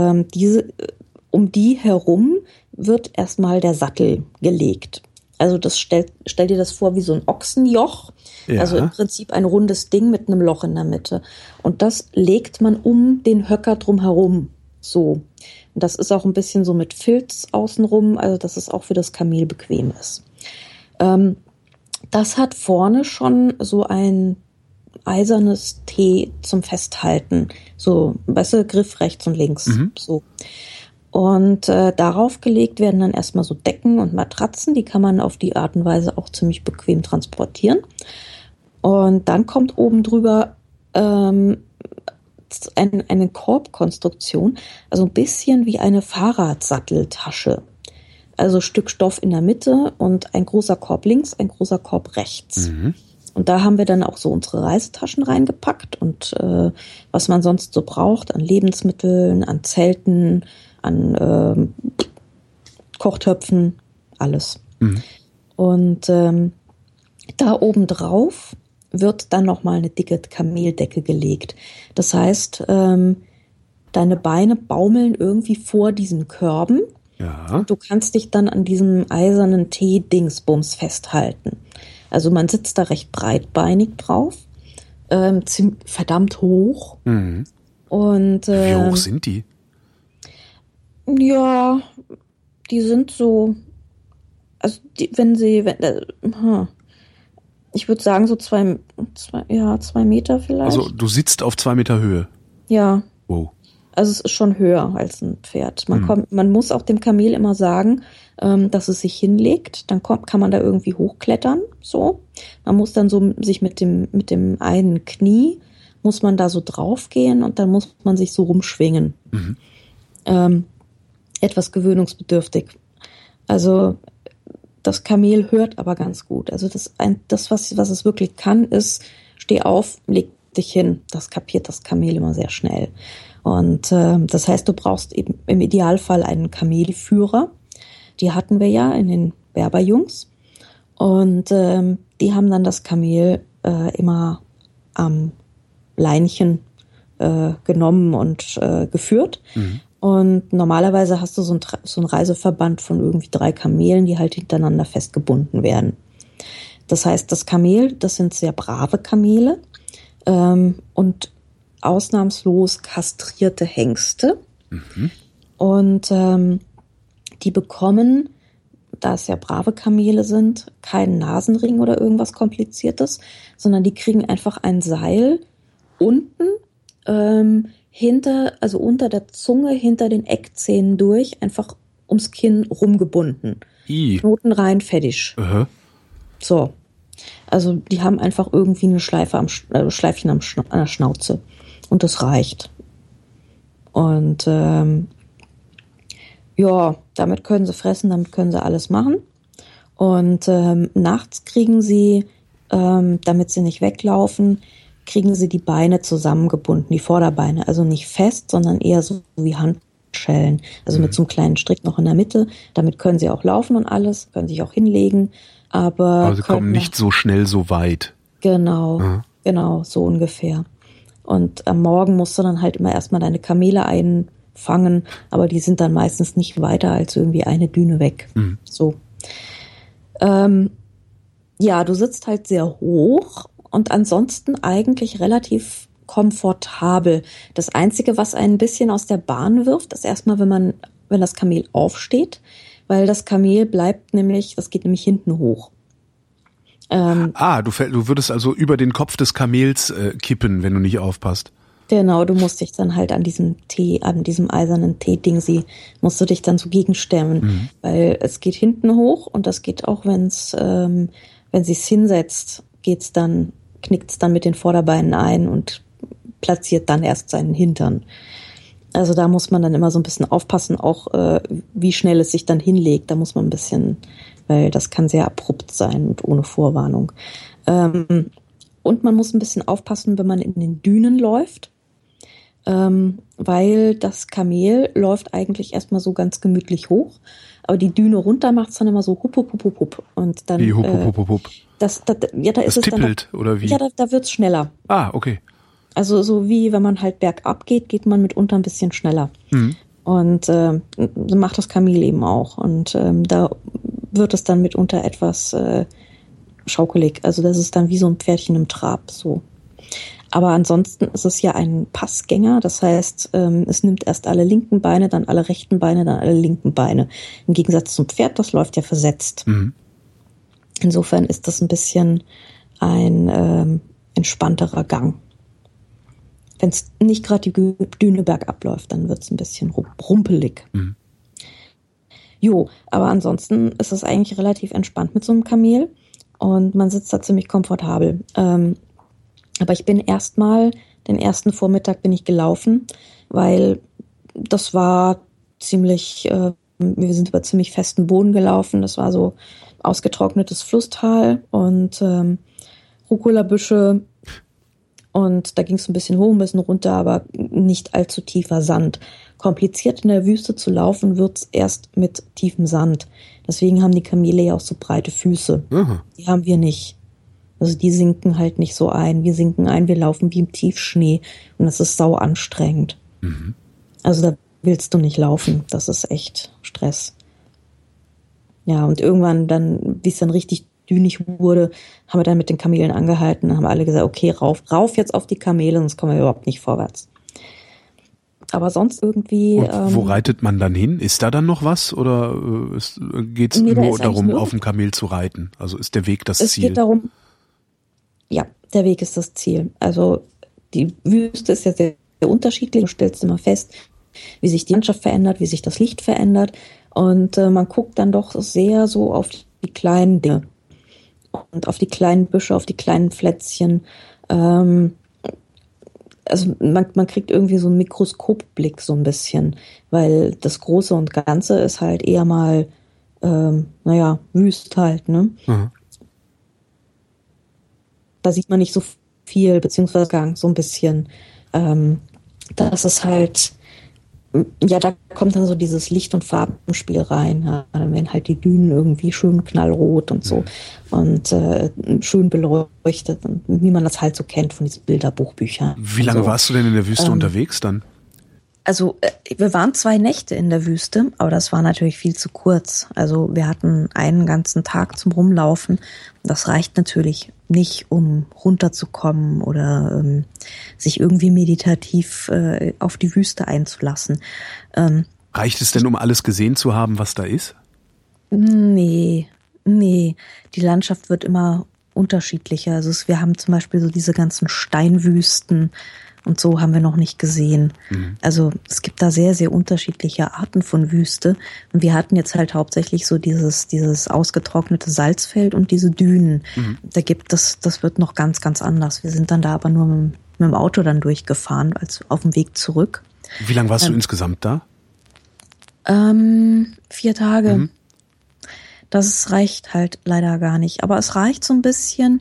um die herum wird erstmal der Sattel gelegt. Also stell dir das vor wie so ein Ochsenjoch, ja. Also im Prinzip ein rundes Ding mit einem Loch in der Mitte. Und das legt man um den Höcker drumherum. So. Und das ist auch ein bisschen so mit Filz außenrum, also dass es auch für das Kamel bequem ist. Das hat vorne schon so ein eisernes T zum Festhalten. So, weißt du, Griff rechts und links. So. Und darauf gelegt werden dann erstmal so Decken und Matratzen, die kann man auf die Art und Weise auch ziemlich bequem transportieren. Und dann kommt oben drüber eine Korbkonstruktion, also ein bisschen wie eine Fahrradsatteltasche. Also Stück Stoff in der Mitte und ein großer Korb links, ein großer Korb rechts. Und da haben wir dann auch so unsere Reisetaschen reingepackt und was man sonst so braucht an Lebensmitteln, an Zelten, an Kochtöpfen, alles. Und da oben drauf wird dann nochmal eine dicke Kameldecke gelegt. Das heißt, deine Beine baumeln irgendwie vor diesen Körben. Ja. Du kannst dich dann an diesem eisernen T-Dingsbums festhalten. Also man sitzt da recht breitbeinig drauf, verdammt hoch. Und wie hoch sind die? Ja, die sind so, also ich würde sagen so 2 Meter vielleicht. Also du sitzt auf 2 Meter Höhe. Ja. Wow. Also es ist schon höher als ein Pferd. Man muss auch dem Kamel immer sagen, dass es sich hinlegt. Dann kann man da irgendwie hochklettern. So. Man muss dann so sich mit dem einen Knie muss man da so draufgehen und dann muss man sich so rumschwingen. Etwas gewöhnungsbedürftig. Also das Kamel hört aber ganz gut. Also was es wirklich kann, ist, steh auf, leg dich hin. Das kapiert das Kamel immer sehr schnell. Und das heißt, du brauchst eben im Idealfall einen Kamelführer. Die hatten wir ja in den Berberjungs. Und die haben dann das Kamel immer am Leinchen genommen und geführt. Und normalerweise hast du so einen Reiseverband von irgendwie 3 Kamelen, die halt hintereinander festgebunden werden. Das heißt, das Kamel, das sind sehr brave Kamele und ausnahmslos kastrierte Hengste. Und die bekommen, da es ja brave Kamele sind, keinen Nasenring oder irgendwas Kompliziertes, sondern die kriegen einfach ein Seil unten unter der Zunge, hinter den Eckzähnen durch, einfach ums Kinn rumgebunden. Knoten rein, fertig. So. Also die haben einfach irgendwie eine Schleifchen an der Schnauze. Und das reicht. Und damit können sie fressen, damit können sie alles machen. Und nachts kriegen sie, damit sie nicht weglaufen, kriegen sie die Beine zusammengebunden, die Vorderbeine. Also nicht fest, sondern eher so wie Handschellen. Also mit so einem kleinen Strick noch in der Mitte. Damit können sie auch laufen und alles, können sich auch hinlegen. Aber sie kommen nicht so schnell so weit. Genau, genau, so ungefähr. Und am Morgen musst du dann halt immer erstmal deine Kamele einfangen, aber die sind dann meistens nicht weiter als irgendwie eine Düne weg. So. Du sitzt halt sehr hoch und ansonsten eigentlich relativ komfortabel. Das Einzige, was ein bisschen aus der Bahn wirft, ist erstmal, wenn das Kamel aufsteht, weil das Kamel das geht nämlich hinten hoch. Du würdest also über den Kopf des Kamels kippen, wenn du nicht aufpasst. Genau, du musst dich dann halt an diesem eisernen T-Dingsi, musst du dich dann so gegenstemmen, weil es geht hinten hoch und das geht auch, wenn sie es hinsetzt, knickt es dann mit den Vorderbeinen ein und platziert dann erst seinen Hintern. Also da muss man dann immer so ein bisschen aufpassen, auch wie schnell es sich dann hinlegt. Da muss man ein bisschen, weil das kann sehr abrupt sein und ohne Vorwarnung. Und man muss ein bisschen aufpassen, wenn man in den Dünen läuft, weil das Kamel läuft eigentlich erstmal so ganz gemütlich hoch, aber die Düne runter macht es dann immer so hup, hup, hup, hup, hup. Und dann, wie hup, hup, hup, hup? Da ist es tippelt, dann, oder wie? Ja, da wird's schneller. Ah, okay. Also so wie wenn man halt bergab geht man mitunter ein bisschen schneller. Und macht das Kamel eben auch. Und da wird es dann mitunter etwas schaukelig. Also das ist dann wie so ein Pferdchen im Trab. So. Aber ansonsten ist es ja ein Passgänger. Das heißt, es nimmt erst alle linken Beine, dann alle rechten Beine, dann alle linken Beine. Im Gegensatz zum Pferd, das läuft ja versetzt. Insofern ist das ein bisschen ein entspannterer Gang. Wenn es nicht gerade die Düne bergab läuft, dann wird es ein bisschen rumpelig. Aber ansonsten ist es eigentlich relativ entspannt mit so einem Kamel und man sitzt da ziemlich komfortabel. Aber ich bin den ersten Vormittag bin ich gelaufen, weil das war wir sind über ziemlich festen Boden gelaufen. Das war so ausgetrocknetes Flusstal und Rucola-Büsche. Und da ging es ein bisschen hoch, ein bisschen runter, aber nicht allzu tiefer Sand. Kompliziert in der Wüste zu laufen wird's erst mit tiefem Sand. Deswegen haben die Kamele ja auch so breite Füße. Die haben wir nicht. Also die sinken halt nicht so ein. Wir sinken ein, wir laufen wie im Tiefschnee. Und das ist sau anstrengend. Also da willst du nicht laufen. Das ist echt Stress. Ja, und irgendwann dann, wie es dann richtig dünig wurde, haben wir dann mit den Kamelen angehalten. Dann haben alle gesagt, okay, rauf jetzt auf die Kamele, sonst kommen wir überhaupt nicht vorwärts. Aber sonst irgendwie. Und wo reitet man dann hin? Ist da dann noch was oder geht es nur darum, auf dem Kamel zu reiten? Also ist der Weg das Ziel? Es geht darum, ja, der Weg ist das Ziel. Also die Wüste ist ja sehr, sehr unterschiedlich. Du stellst immer fest, wie sich die Landschaft verändert, wie sich das Licht verändert. Und man guckt dann doch sehr so auf die kleinen Dinge und auf die kleinen Büsche, auf die kleinen Pflänzchen. Also man kriegt irgendwie so einen Mikroskopblick so ein bisschen, weil das Große und Ganze ist halt eher mal, wüst halt, ne? Mhm. Da sieht man nicht so viel, beziehungsweise so ein bisschen, das ist halt, ja, da kommt dann so dieses Licht- und Farbenspiel rein. Ja. Dann werden halt die Dünen irgendwie schön knallrot und so und schön beleuchtet, und wie man das halt so kennt von diesen Bilderbuchbüchern. Wie lange warst du denn in der Wüste unterwegs dann? Also wir waren 2 Nächte in der Wüste, aber das war natürlich viel zu kurz. Also wir hatten einen ganzen Tag zum Rumlaufen. Das reicht natürlich nicht, um runterzukommen oder sich irgendwie meditativ auf die Wüste einzulassen. Reicht es denn, um alles gesehen zu haben, was da ist? Nee. Die Landschaft wird immer unterschiedlicher. Also wir haben zum Beispiel so diese ganzen Steinwüsten und so haben wir noch nicht gesehen. Mhm. Also es gibt da sehr, sehr unterschiedliche Arten von Wüste. Und wir hatten jetzt halt hauptsächlich so dieses ausgetrocknete Salzfeld und diese Dünen. Mhm. Das wird noch ganz, ganz anders. Wir sind dann da aber nur mit dem Auto dann durchgefahren, als auf dem Weg zurück. Wie lange warst du insgesamt da? 4 Tage. Mhm. Das reicht halt leider gar nicht. Aber es reicht so ein bisschen,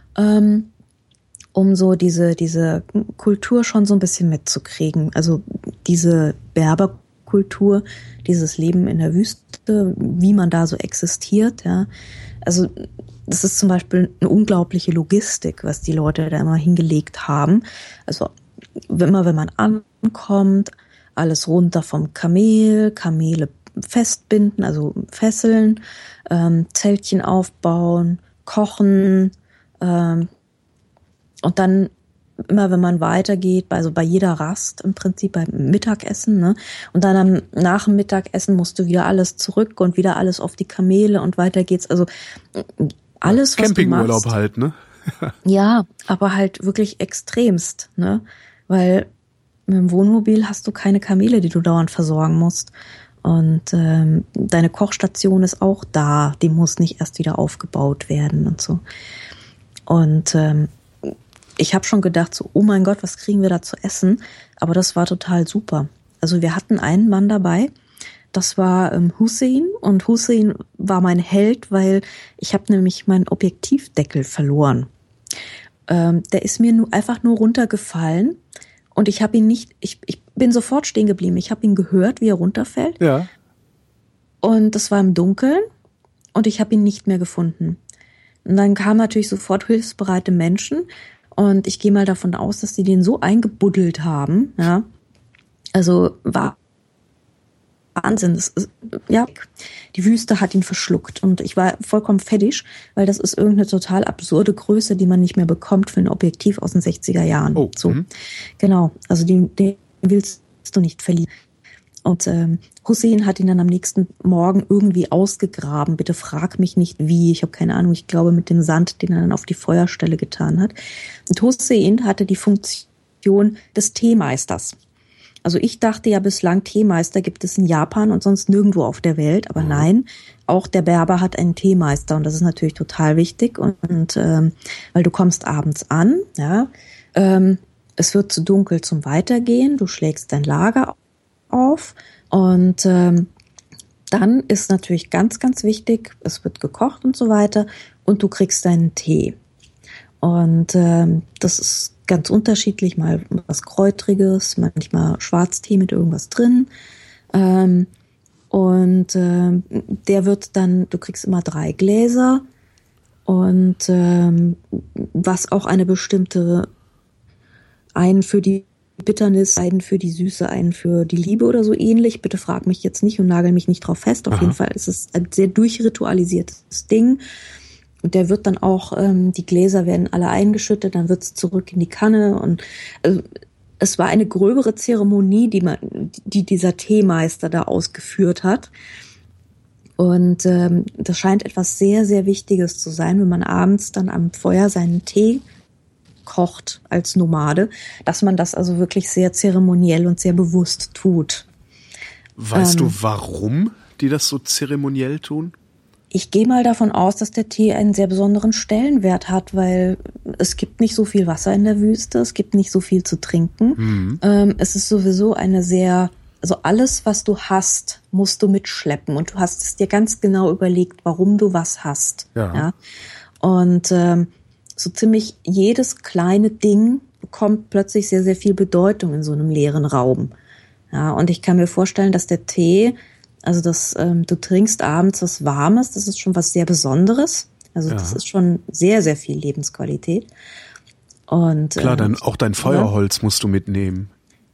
um so diese Kultur schon so ein bisschen mitzukriegen. Also diese Berberkultur, dieses Leben in der Wüste, wie man da so existiert, ja. Also das ist zum Beispiel eine unglaubliche Logistik, was die Leute da immer hingelegt haben. Also wenn man ankommt, alles runter vom Kamele festbinden, also fesseln, Zeltchen aufbauen, kochen, und dann immer, wenn man weitergeht, also bei jeder Rast im Prinzip beim Mittagessen, ne? Und dann nach dem Mittagessen musst du wieder alles zurück und wieder alles auf die Kamele und weiter geht's. Also alles, was du machst. Campingurlaub halt, ne? Ja, aber halt wirklich extremst, ne? Weil mit dem Wohnmobil hast du keine Kamele, die du dauernd versorgen musst. Und deine Kochstation ist auch da, die muss nicht erst wieder aufgebaut werden und so. Und ich habe schon gedacht, so, oh mein Gott, was kriegen wir da zu essen? Aber das war total super. Also wir hatten einen Mann dabei, das war Hussein. Und Hussein war mein Held, weil ich habe nämlich meinen Objektivdeckel verloren. Der ist mir einfach nur runtergefallen. Und ich habe ihn nicht, ich bin sofort stehen geblieben. Ich habe ihn gehört, wie er runterfällt. Ja. Und das war im Dunkeln. Und ich habe ihn nicht mehr gefunden. Und dann kamen natürlich sofort hilfsbereite Menschen. Und ich gehe mal davon aus, dass die den so eingebuddelt haben, ja. Also war Wahnsinn. Die Wüste hat ihn verschluckt. Und ich war vollkommen fertig, weil das ist irgendeine total absurde Größe, die man nicht mehr bekommt für ein Objektiv aus den 60er Jahren. Oh. So. Genau. Also den willst du nicht verlieren. Und Hussein hat ihn dann am nächsten Morgen irgendwie ausgegraben. Bitte frag mich nicht wie. Ich habe keine Ahnung. Ich glaube mit dem Sand, den er dann auf die Feuerstelle getan hat. Und Hussein hatte die Funktion des Teemeisters. Also ich dachte ja bislang, Teemeister gibt es in Japan und sonst nirgendwo auf der Welt. Aber nein, auch der Berber hat einen Teemeister. Und das ist natürlich total wichtig. Und weil du kommst abends an, ja, es wird zu dunkel zum Weitergehen. Du schlägst dein Lager auf und dann ist natürlich ganz, ganz wichtig, es wird gekocht und so weiter und du kriegst deinen Tee. Und das ist ganz unterschiedlich, mal was Kräutriges, manchmal Schwarztee mit irgendwas drin. Der wird dann, du kriegst immer 3 Gläser und was auch eine bestimmte, einen für die Bitternis, einen für die Süße, einen für die Liebe oder so ähnlich. Bitte frag mich jetzt nicht und nagel mich nicht drauf fest. Auf jeden Fall ist es ein sehr durchritualisiertes Ding. Und der wird dann auch, die Gläser werden alle eingeschüttet, dann wird's zurück in die Kanne und also, es war eine gröbere Zeremonie, die dieser Teemeister da ausgeführt hat. Und das scheint etwas sehr, sehr Wichtiges zu sein, wenn man abends dann am Feuer seinen Tee kocht als Nomade, dass man das also wirklich sehr zeremoniell und sehr bewusst tut. Weißt du, warum die das so zeremoniell tun? Ich gehe mal davon aus, dass der Tee einen sehr besonderen Stellenwert hat, weil es gibt nicht so viel Wasser in der Wüste, es gibt nicht so viel zu trinken. Es ist sowieso also alles, was du hast, musst du mitschleppen und du hast es dir ganz genau überlegt, warum du was hast. Ja? Und so ziemlich jedes kleine Ding bekommt plötzlich sehr, sehr viel Bedeutung in so einem leeren Raum. Ja, und ich kann mir vorstellen, dass der Tee, also du trinkst abends was Warmes, das ist schon was sehr Besonderes. Also das ist schon sehr, sehr viel Lebensqualität. Und klar, auch dein Feuerholz musst du mitnehmen.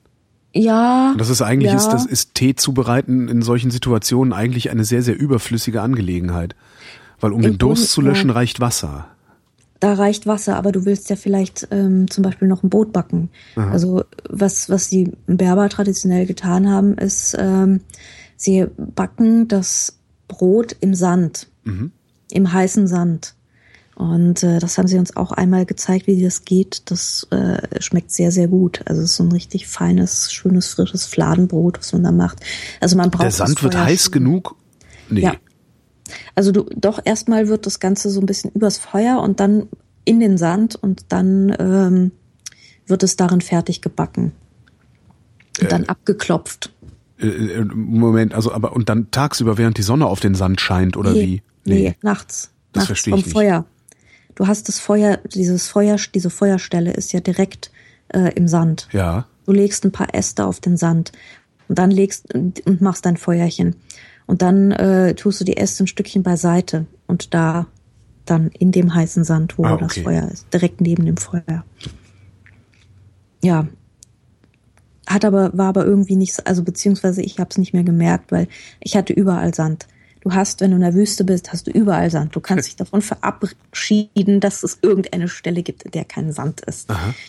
Ja. Und das ist eigentlich, ist Tee zubereiten in solchen Situationen eigentlich eine sehr, sehr überflüssige Angelegenheit. Weil den Durst zu löschen, reicht Wasser. Da reicht Wasser, aber du willst ja vielleicht zum Beispiel noch ein Brot backen. Aha. Also was die Berber traditionell getan haben, ist, sie backen das Brot im Sand, im heißen Sand. Und das haben sie uns auch einmal gezeigt, wie das geht. Das schmeckt sehr, sehr gut. Also es ist so ein richtig feines, schönes, frisches Fladenbrot, was man da macht. Also man braucht der Sand wird heiß genug? Nee. Ja. Also erstmal wird das Ganze so ein bisschen übers Feuer und dann in den Sand und dann wird es darin fertig gebacken. Und dann abgeklopft. Moment, und dann tagsüber, während die Sonne auf den Sand scheint, oder wie? Nee, nachts. Das nachts verstehe ich nicht. Feuer. Du hast das Feuer, diese Feuerstelle ist ja direkt im Sand. Ja. Du legst ein paar Äste auf den Sand und dann und machst dein Feuerchen. Und dann tust du die Äste ein Stückchen beiseite und da dann in dem heißen Sand, wo das Feuer ist, direkt neben dem Feuer. Ja. War aber irgendwie nicht, also beziehungsweise ich habe es nicht mehr gemerkt, weil ich hatte überall Sand. Du hast, wenn du in der Wüste bist, hast du überall Sand. Du kannst dich davon verabschieden, dass es irgendeine Stelle gibt, in der kein Sand ist.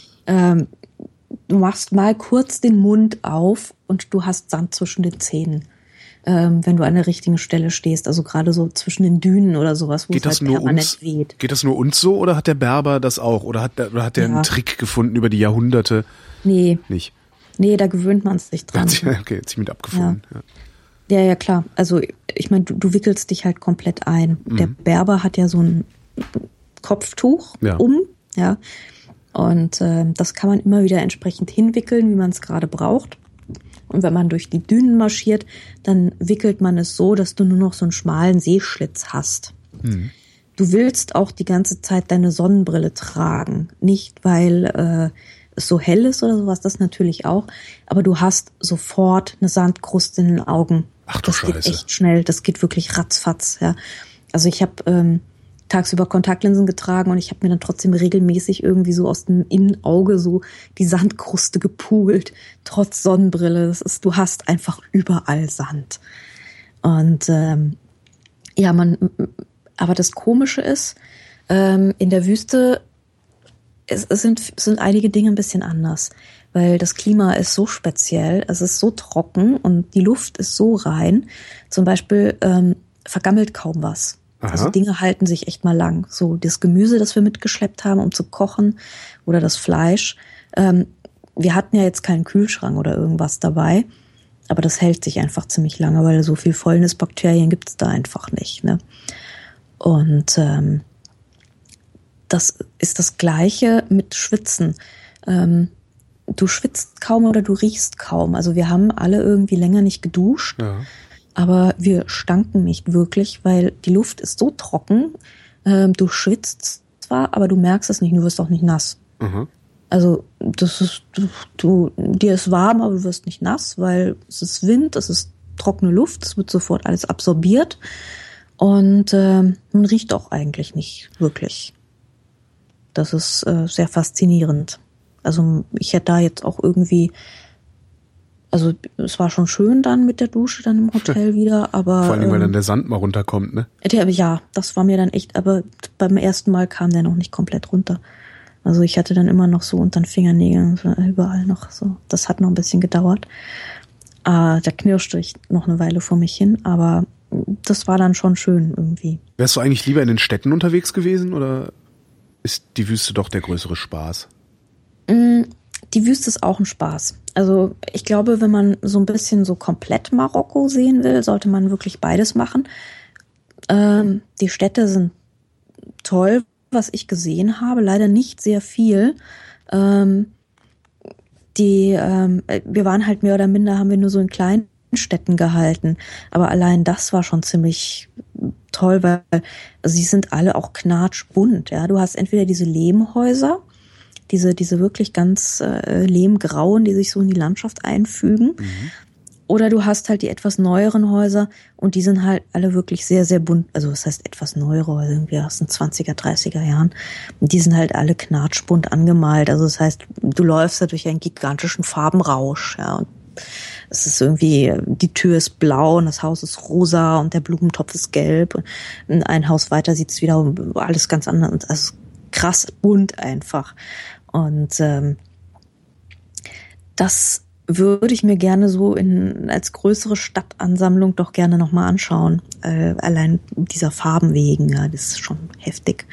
Du machst mal kurz den Mund auf und du hast Sand zwischen den Zähnen. Wenn du an der richtigen Stelle stehst, also gerade so zwischen den Dünen oder sowas, wo es halt permanent weht. Geht das nur uns so oder hat der Berber das auch? Oder hat der einen Trick gefunden über die Jahrhunderte? Nee. Nicht? Nee, da gewöhnt man sich dran. Okay, jetzt mit abgefunden. Ja, klar. Also ich meine, du wickelst dich halt komplett ein. Der Berber hat ja so ein Kopftuch ja. Und das kann man immer wieder entsprechend hinwickeln, wie man es gerade braucht. Und wenn man durch die Dünen marschiert, dann wickelt man es so, dass du nur noch so einen schmalen Seeschlitz hast. Du willst auch die ganze Zeit deine Sonnenbrille tragen. Nicht, weil es so hell ist oder sowas, das natürlich auch. Aber du hast sofort eine Sandkruste in den Augen. Ach du das Scheiße. Geht echt schnell, das geht wirklich ratzfatz. Ja. Also ich habe tagsüber Kontaktlinsen getragen und ich habe mir dann trotzdem regelmäßig irgendwie so aus dem Innenauge so die Sandkruste gepult, trotz Sonnenbrille. Du hast einfach überall Sand. Und aber das Komische ist, in der Wüste es sind einige Dinge ein bisschen anders, weil das Klima ist so speziell, es ist so trocken und die Luft ist so rein. Zum Beispiel vergammelt kaum was. Aha. Also Dinge halten sich echt mal lang. So das Gemüse, das wir mitgeschleppt haben, um zu kochen, oder das Fleisch. Wir hatten ja jetzt keinen Kühlschrank oder irgendwas dabei, aber das hält sich einfach ziemlich lange, weil so viel Fäulnisbakterien gibt es da einfach nicht. Ne? Und das ist das Gleiche mit Schwitzen. Du schwitzt kaum oder du riechst kaum. Also wir haben alle irgendwie länger nicht geduscht, aber wir stanken nicht wirklich, weil die Luft ist so trocken. Du schwitzt zwar, aber du merkst es nicht, du wirst auch nicht nass. Also das ist, dir ist warm, aber du wirst nicht nass, weil es ist Wind, es ist trockene Luft, es wird sofort alles absorbiert und man riecht auch eigentlich nicht wirklich. Das ist sehr faszinierend. Also ich hätte da jetzt auch irgendwie, also es war schon schön dann mit der Dusche dann im Hotel wieder, aber... Vor allem, weil dann der Sand mal runterkommt, ne? Ja, das war mir dann echt, aber beim ersten Mal kam der noch nicht komplett runter. Also ich hatte dann immer noch so unter den Fingernägeln überall noch so. Das hat noch ein bisschen gedauert. Da knirschte ich noch eine Weile vor mich hin, aber das war dann schon schön irgendwie. Wärst du eigentlich lieber in den Städten unterwegs gewesen oder ist die Wüste doch der größere Spaß? Die Wüste ist auch ein Spaß. Also ich glaube, wenn man so ein bisschen so komplett Marokko sehen will, sollte man wirklich beides machen. Die Städte sind toll, was ich gesehen habe, leider nicht sehr viel. Wir waren halt mehr oder minder, haben wir nur so in kleinen Städten gehalten. Aber allein das war schon ziemlich toll, weil sie sind alle auch knatschbunt. Ja, du hast entweder diese Lehmhäuser, diese wirklich ganz lehmgrauen, die sich so in die Landschaft einfügen. Mhm. Oder du hast halt die etwas neueren Häuser und die sind halt alle wirklich sehr, sehr bunt. Also das heißt etwas neuere Häuser, irgendwie aus den 20er, 30er Jahren. Und die sind halt alle knatschbunt angemalt. Also das heißt, du läufst da durch einen gigantischen Farbenrausch. Ja, und es ist irgendwie, die Tür ist blau und das Haus ist rosa und der Blumentopf ist gelb. Und ein Haus weiter sieht es wieder alles ganz anders. Also krass bunt einfach. Und das würde ich mir gerne so als größere Stadtansammlung doch gerne nochmal anschauen. Allein dieser Farben wegen, ja, das ist schon heftig.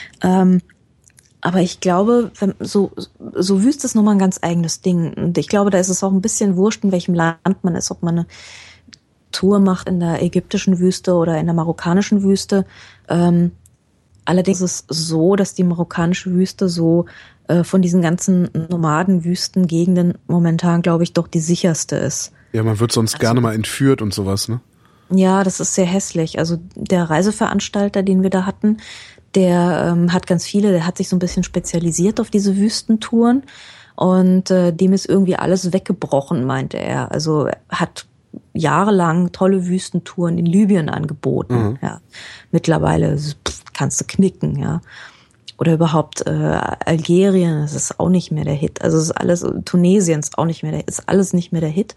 Aber ich glaube, so Wüste ist nochmal ein ganz eigenes Ding. Und ich glaube, da ist es auch ein bisschen wurscht, in welchem Land man ist, ob man eine Tour macht in der ägyptischen Wüste oder in der marokkanischen Wüste. Allerdings ist es so, dass die marokkanische Wüste so von diesen ganzen Nomadenwüstengegenden momentan, glaube ich, doch die sicherste ist. Ja, man wird sonst gerne mal entführt und sowas, ne? Ja, das ist sehr hässlich. Also der Reiseveranstalter, den wir da hatten, der hat ganz viele, der hat sich so ein bisschen spezialisiert auf diese Wüstentouren und dem ist irgendwie alles weggebrochen, meinte er. Also er hat jahrelang tolle Wüstentouren in Libyen angeboten. Mhm. Ja. Mittlerweile kannst du knicken, ja. Oder überhaupt Algerien, das ist auch nicht mehr der Hit. Also es ist alles, Tunesien ist auch nicht mehr ist alles nicht mehr der Hit.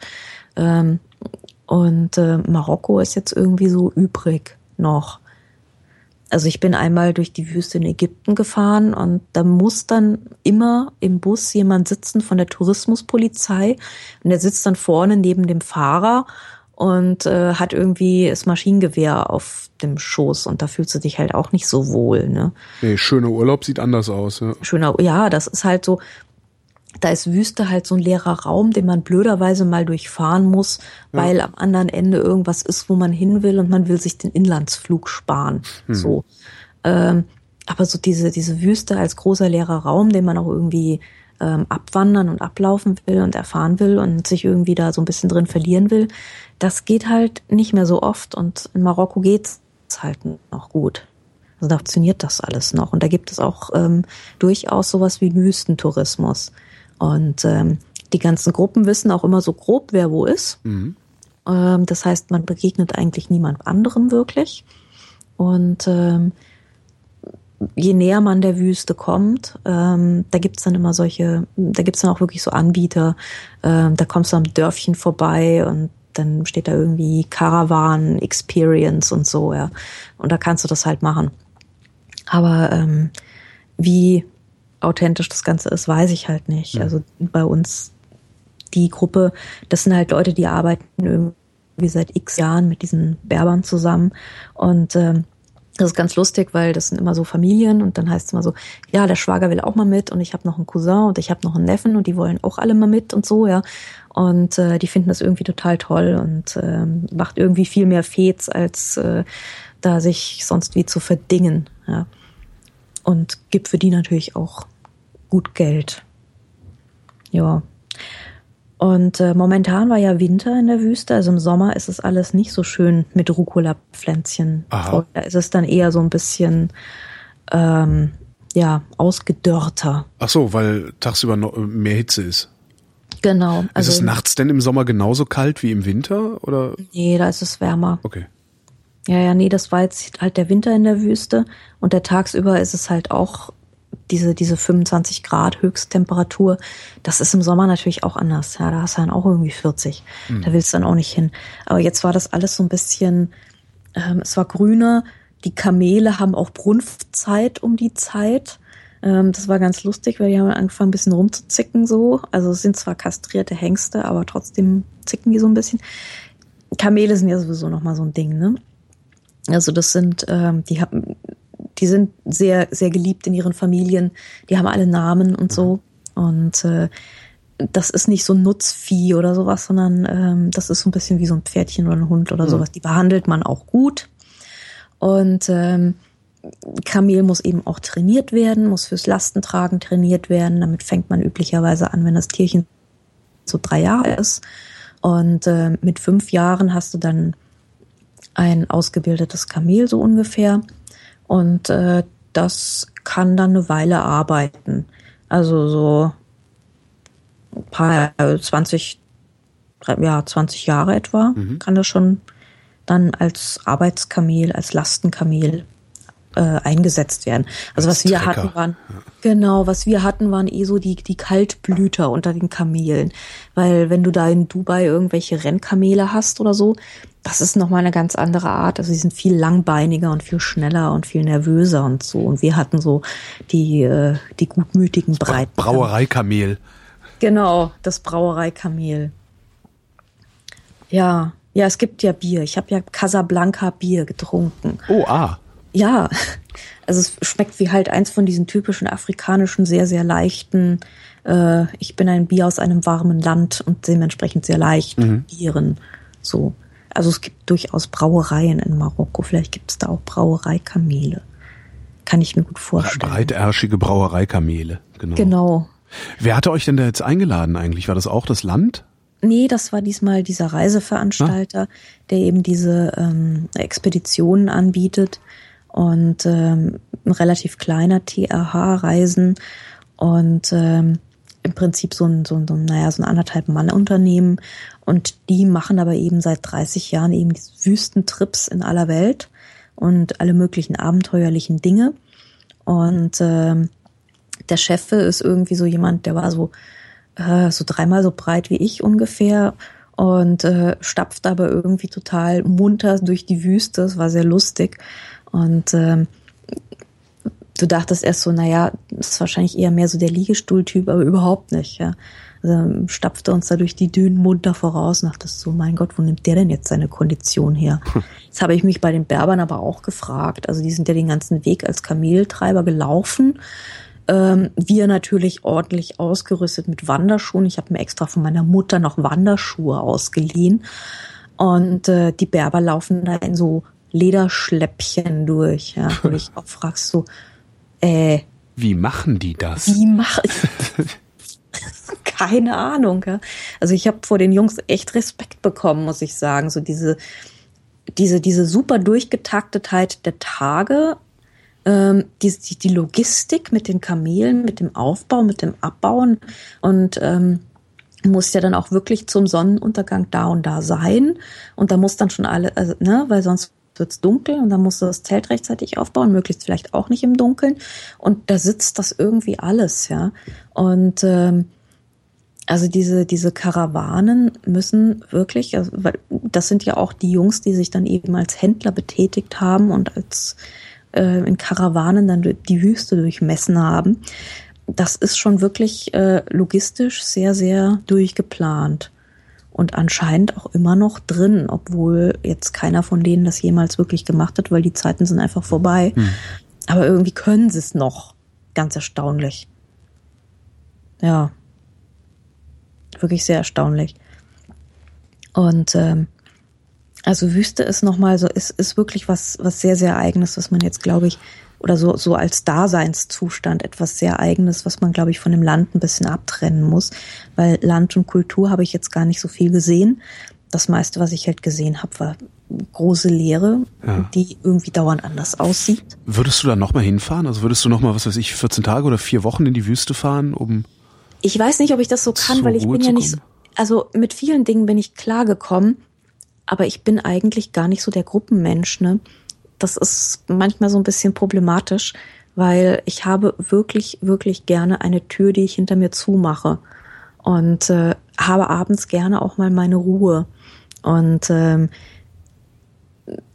Und Marokko ist jetzt irgendwie so übrig noch. Also ich bin einmal durch die Wüste in Ägypten gefahren und da muss dann immer im Bus jemand sitzen von der Tourismuspolizei und der sitzt dann vorne neben dem Fahrer und hat irgendwie das Maschinengewehr auf dem Schoß und da fühlst du dich halt auch nicht so wohl, ne? Nee, schöner Urlaub sieht anders aus, ja. Ja, das ist halt so, da ist Wüste halt so ein leerer Raum, den man blöderweise mal durchfahren muss, weil am anderen Ende irgendwas ist, wo man hin will und man will sich den Inlandsflug sparen, so. Aber so diese Wüste als großer leerer Raum, den man auch irgendwie abwandern und ablaufen will und erfahren will und sich irgendwie da so ein bisschen drin verlieren will, das geht halt nicht mehr so oft und in Marokko geht's halt noch gut. Also da funktioniert das alles noch und da gibt es auch durchaus sowas wie Wüstentourismus und die ganzen Gruppen wissen auch immer so grob, wer wo ist. Mhm. Das heißt, man begegnet eigentlich niemand anderem wirklich und je näher man der Wüste kommt, da gibt's dann immer da gibt's dann auch wirklich so Anbieter, da kommst du am Dörfchen vorbei und dann steht da irgendwie Caravan Experience und so, ja. Und da kannst du das halt machen. Aber wie authentisch das Ganze ist, weiß ich halt nicht. Ja. Also bei uns, die Gruppe, das sind halt Leute, die arbeiten irgendwie seit x Jahren mit diesen Berbern zusammen und das ist ganz lustig, weil das sind immer so Familien und dann heißt es immer so, ja, der Schwager will auch mal mit und ich habe noch einen Cousin und ich habe noch einen Neffen und die wollen auch alle mal mit und so, ja. Und die finden das irgendwie total toll und macht irgendwie viel mehr Fets, als da sich sonst wie zu verdingen, ja. Und gibt für die natürlich auch gut Geld. Ja. Und momentan war ja Winter in der Wüste, also im Sommer ist es alles nicht so schön mit Rucola-Pflänzchen. Da ist es dann eher so ein bisschen ausgedörrter. Ach so, weil tagsüber noch mehr Hitze ist. Genau. Also ist es nachts denn im Sommer genauso kalt wie im Winter? Oder? Nee, da ist es wärmer. Okay. Ja, nee, das war jetzt halt der Winter in der Wüste und der tagsüber ist es halt auch diese 25 Grad Höchsttemperatur. Das ist im Sommer natürlich auch anders. Ja, da hast du dann auch irgendwie 40. Da willst du dann auch nicht hin. Aber jetzt war das alles so ein bisschen, es war grüner. Die Kamele haben auch Brunftzeit um die Zeit. Das war ganz lustig, weil die haben angefangen, ein bisschen rumzuzicken so. Also es sind zwar kastrierte Hengste, aber trotzdem zicken die so ein bisschen. Kamele sind ja sowieso nochmal so ein Ding, ne? Also das sind, die sind sehr, sehr geliebt in ihren Familien. Die haben alle Namen und so. Und das ist nicht so ein Nutzvieh oder sowas, sondern das ist so ein bisschen wie so ein Pferdchen oder ein Hund oder sowas. Die behandelt man auch gut. Und Kamel muss eben auch trainiert werden, muss fürs Lastentragen trainiert werden. Damit fängt man üblicherweise an, wenn das Tierchen so 3 Jahre ist. Und mit 5 Jahren hast du dann ein ausgebildetes Kamel so ungefähr. Und das kann dann eine Weile arbeiten. Also so ein paar 20 Jahre etwa kann das schon dann als Arbeitskamel, als Lastenkamel eingesetzt werden. Also was wir hatten waren eh so die Kaltblüter unter den Kamelen. Weil wenn du da in Dubai irgendwelche Rennkamele hast oder so, das ist nochmal eine ganz andere Art. Also die sind viel langbeiniger und viel schneller und viel nervöser und so. Und wir hatten so die gutmütigen Breiten. Brauereikamel. Genau, das Brauereikamel. Ja, es gibt ja Bier. Ich habe ja Casablanca Bier getrunken. Oh, Ja, also es schmeckt wie halt eins von diesen typischen afrikanischen, sehr, sehr leichten, ich bin ein Bier aus einem warmen Land und dementsprechend sehr leichten Bieren. So. Also es gibt durchaus Brauereien in Marokko. Vielleicht gibt es da auch Brauereikamele. Kann ich mir gut vorstellen. Breitärschige Brauereikamele, Genau. Wer hatte euch denn da jetzt eingeladen eigentlich? War das auch das Land? Nee, das war diesmal dieser Reiseveranstalter, der eben diese Expeditionen anbietet. Und ein relativ kleiner TRH-Reisen und im Prinzip so ein 1,5-Mann-Unternehmen. Und die machen aber eben seit 30 Jahren eben diese Wüstentrips in aller Welt und alle möglichen abenteuerlichen Dinge. Und der Chef ist irgendwie so jemand, der war so 3-mal so breit wie ich ungefähr und stapft aber irgendwie total munter durch die Wüste. Das war sehr lustig. Und du dachtest erst so, das ist wahrscheinlich eher mehr so der Liegestuhltyp, aber überhaupt nicht. Ja. Also stapfte uns da durch die Dünen munter voraus und dachtest so, mein Gott, wo nimmt der denn jetzt seine Kondition her? Das habe ich mich bei den Berbern aber auch gefragt. Also die sind ja den ganzen Weg als Kameltreiber gelaufen. Wir natürlich ordentlich ausgerüstet mit Wanderschuhen. Ich habe mir extra von meiner Mutter noch Wanderschuhe ausgeliehen. Und die Berber laufen da in so Lederschläppchen durch, ja, wo ich auch fragst so, wie machen die das? Keine Ahnung, ja. Also ich habe vor den Jungs echt Respekt bekommen, muss ich sagen. So diese super Durchgetaktetheit der Tage, die Logistik mit den Kamelen, mit dem Aufbau, mit dem Abbauen und muss ja dann auch wirklich zum Sonnenuntergang da und da sein. Und da muss dann schon weil sonst wird's dunkel und dann musst du das Zelt rechtzeitig aufbauen, möglichst vielleicht auch nicht im Dunkeln. Und da sitzt das irgendwie alles, ja. Und also diese Karawanen müssen wirklich, also, weil das sind ja auch die Jungs, die sich dann eben als Händler betätigt haben und als in Karawanen dann die Wüste durchmessen haben. Das ist schon wirklich logistisch sehr, sehr durchgeplant. Und anscheinend auch immer noch drin, obwohl jetzt keiner von denen das jemals wirklich gemacht hat, weil die Zeiten sind einfach vorbei. Aber irgendwie können sie es noch. Ganz erstaunlich. Ja. Wirklich sehr erstaunlich. Und also Wüste ist nochmal so, ist wirklich was sehr, sehr Eigenes, was man jetzt, glaube ich, oder so als Daseinszustand etwas sehr Eigenes, was man, glaube ich, von dem Land ein bisschen abtrennen muss. Weil Land und Kultur habe ich jetzt gar nicht so viel gesehen. Das meiste, was ich halt gesehen habe, war große Leere, die irgendwie dauernd anders aussieht. Würdest du da nochmal hinfahren? Also würdest du nochmal, 14 Tage oder 4 Wochen in die Wüste fahren, um... Ich weiß nicht, ob ich das so kann, weil ich bin ja nicht so, also mit vielen Dingen bin ich klargekommen, aber ich bin eigentlich gar nicht so der Gruppenmensch, ne? Das ist manchmal so ein bisschen problematisch, weil ich habe wirklich, wirklich gerne eine Tür, die ich hinter mir zumache und habe abends gerne auch mal meine Ruhe. Und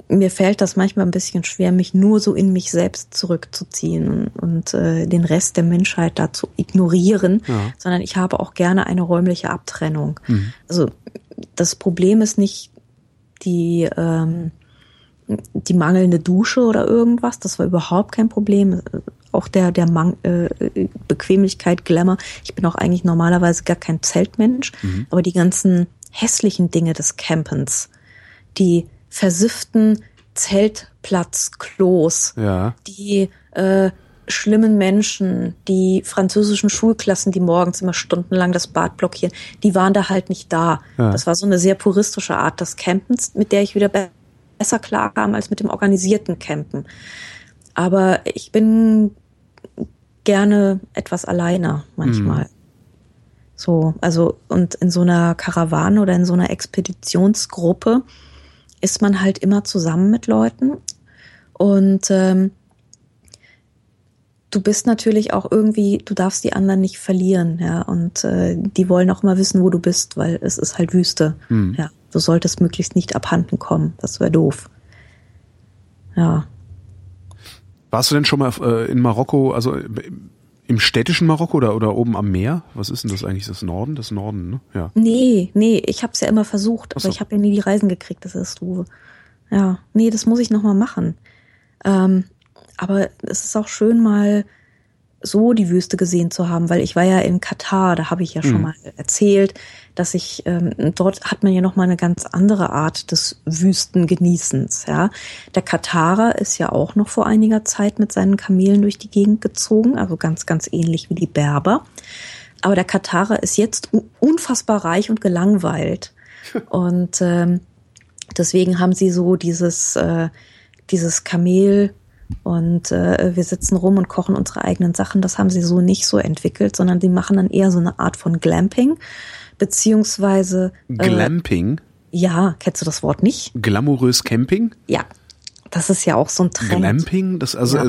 mir fällt das manchmal ein bisschen schwer, mich nur so in mich selbst zurückzuziehen und den Rest der Menschheit da zu ignorieren, sondern ich habe auch gerne eine räumliche Abtrennung. Also das Problem ist nicht die mangelnde Dusche oder irgendwas, das war überhaupt kein Problem. Auch der Bequemlichkeit, Glamour. Ich bin auch eigentlich normalerweise gar kein Zeltmensch, aber die ganzen hässlichen Dinge des Campens, die versifften Zeltplatzklos, die schlimmen Menschen, die französischen Schulklassen, die morgens immer stundenlang das Bad blockieren, die waren da halt nicht da. Ja. Das war so eine sehr puristische Art des Campens, mit der ich wieder besser klarkam als mit dem organisierten Campen. Aber ich bin gerne etwas alleine manchmal. So, also, und in so einer Karawane oder in so einer Expeditionsgruppe ist man halt immer zusammen mit Leuten. Und du bist natürlich auch irgendwie, du darfst die anderen nicht verlieren, ja. Und die wollen auch immer wissen, wo du bist, weil es ist halt Wüste. Ja, du solltest möglichst nicht abhanden kommen. Das wäre doof. Ja. Warst du denn schon mal in Marokko, also im städtischen Marokko oder oben am Meer? Was ist denn das eigentlich? Das Norden? Das Norden, ne? Ja. Nee, ich hab's ja immer versucht, aber ich habe ja nie die Reisen gekriegt, das ist doof. Ja, nee, das muss ich noch mal machen. Aber es ist auch schön, mal so die Wüste gesehen zu haben, weil ich war ja in Katar, da habe ich ja schon mal erzählt, dass ich, dort hat man ja noch mal eine ganz andere Art des Wüstengenießens, ja. Der Katarer ist ja auch noch vor einiger Zeit mit seinen Kamelen durch die Gegend gezogen, also ganz, ganz ähnlich wie die Berber. Aber der Katarer ist jetzt unfassbar reich und gelangweilt. Und deswegen haben sie so dieses Kamel und wir sitzen rum und kochen unsere eigenen Sachen. Das haben sie so nicht so entwickelt, sondern die machen dann eher so eine Art von Glamping, beziehungsweise Glamping? Ja, kennst du das Wort nicht? Glamourös Camping? Ja, das ist ja auch so ein Trend. Glamping? Das also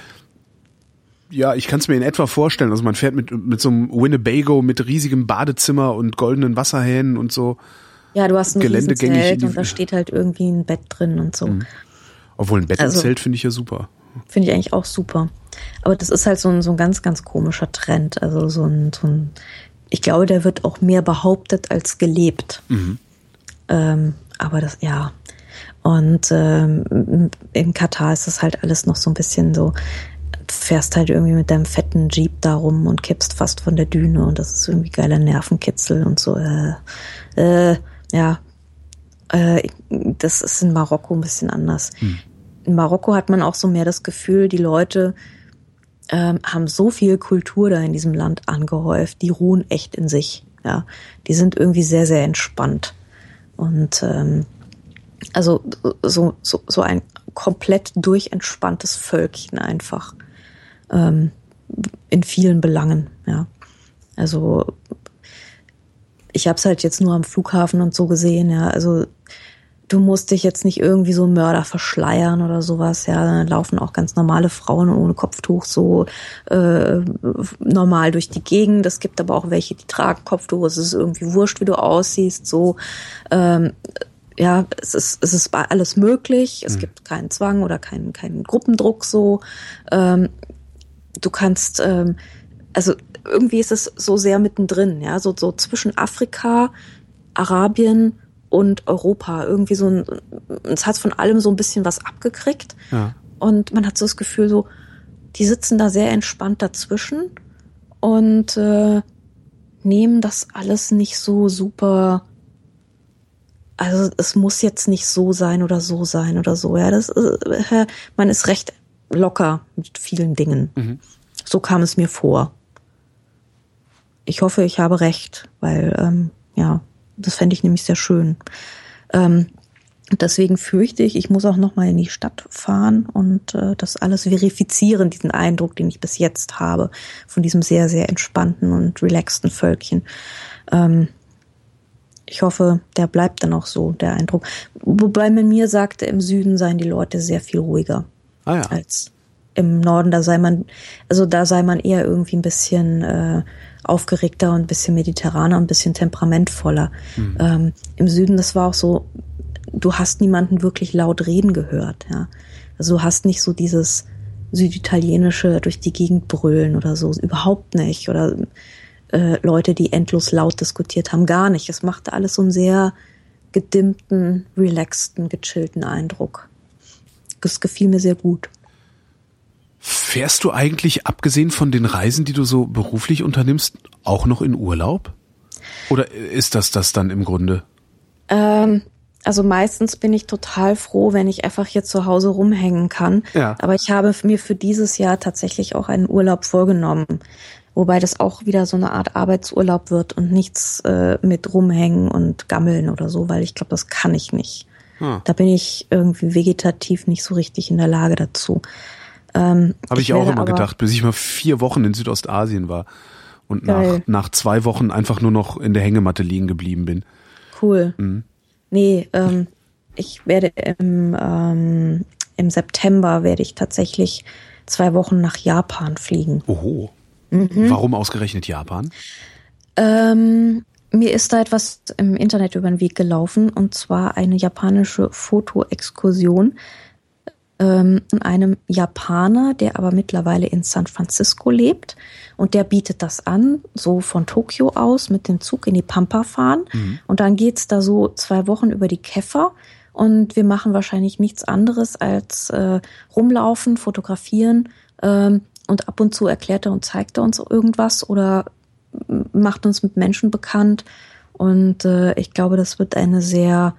ja, ich kann es mir in etwa vorstellen. Also man fährt mit so einem Winnebago mit riesigem Badezimmer und goldenen Wasserhähnen und so. Ja, du hast ein Riesenzelt und da steht halt irgendwie ein Bett drin und so. Obwohl ein Bett im Zelt finde ich ja super. Finde ich eigentlich auch super. Aber das ist halt so ein ganz, ganz komischer Trend. Also so ein ich glaube, der wird auch mehr behauptet als gelebt. Aber das, ja. Und in Katar ist das halt alles noch so ein bisschen so, du fährst halt irgendwie mit deinem fetten Jeep da rum und kippst fast von der Düne und das ist irgendwie geiler Nervenkitzel und so. Ja. Das ist in Marokko ein bisschen anders. In Marokko hat man auch so mehr das Gefühl, die Leute haben so viel Kultur da in diesem Land angehäuft, die ruhen echt in sich. Ja, die sind irgendwie sehr, sehr entspannt. Und also so ein komplett durchentspanntes Völkchen einfach in vielen Belangen. Ja, also ich habe es halt jetzt nur am Flughafen und so gesehen. Ja, also du musst dich jetzt nicht irgendwie so Mörder verschleiern oder sowas. Ja, dann laufen auch ganz normale Frauen ohne Kopftuch so normal durch die Gegend. Es gibt aber auch welche, die tragen Kopftuch. Es ist irgendwie wurscht, wie du aussiehst. So, ja, es ist alles möglich. Es gibt keinen Zwang oder keinen Gruppendruck. So, du kannst, also irgendwie ist es so sehr mittendrin. Ja, so zwischen Afrika, Arabien und Europa. Irgendwie es hat von allem so ein bisschen was abgekriegt. Ja. Und man hat so das Gefühl, so, die sitzen da sehr entspannt dazwischen und nehmen das alles nicht so super. Also es muss jetzt nicht so sein oder so sein oder so. Ja, man ist recht locker mit vielen Dingen. So kam es mir vor. Ich hoffe, ich habe recht, weil ja, das fände ich nämlich sehr schön. Deswegen fürchte ich muss auch noch mal in die Stadt fahren und das alles verifizieren, diesen Eindruck, den ich bis jetzt habe, von diesem sehr, sehr entspannten und relaxten Völkchen. Ich hoffe, der bleibt dann auch so, der Eindruck. Wobei man mir sagte, im Süden seien die Leute sehr viel ruhiger als im Norden. Da sei man eher irgendwie ein bisschen aufgeregter und ein bisschen mediterraner und ein bisschen temperamentvoller. Im Süden, das war auch so du hast niemanden wirklich laut reden gehört, ja. Also du hast nicht so dieses süditalienische durch die Gegend brüllen oder so, überhaupt nicht. Oder Leute, die endlos laut diskutiert haben, gar nicht. Es machte alles so einen sehr gedimmten, relaxten, gechillten Eindruck. Das gefiel mir sehr gut. Fährst du eigentlich, abgesehen von den Reisen, die du so beruflich unternimmst, auch noch in Urlaub? Oder ist das dann im Grunde? Also meistens bin ich total froh, wenn ich einfach hier zu Hause rumhängen kann. Ja. Aber ich habe mir für dieses Jahr tatsächlich auch einen Urlaub vorgenommen. Wobei das auch wieder so eine Art Arbeitsurlaub wird und nichts mit rumhängen und gammeln oder so, weil ich glaube, das kann ich nicht. Da bin ich irgendwie vegetativ nicht so richtig in der Lage dazu. Habe ich auch immer gedacht, bis ich mal 4 Wochen in Südostasien war und nach 2 Wochen einfach nur noch in der Hängematte liegen geblieben bin. Cool. Nee, ich werde im September werde ich tatsächlich 2 Wochen nach Japan fliegen. Oho. Warum ausgerechnet Japan? Mir ist da etwas im Internet über den Weg gelaufen, und zwar eine japanische Fotoexkursion von einem Japaner, der aber mittlerweile in San Francisco lebt, und der bietet das an, so von Tokio aus mit dem Zug in die Pampa fahren, und dann geht's da so 2 Wochen über die Käfer, und wir machen wahrscheinlich nichts anderes als rumlaufen, fotografieren, und ab und zu erklärt er und zeigt er uns irgendwas oder macht uns mit Menschen bekannt. Und ich glaube, das wird ein sehr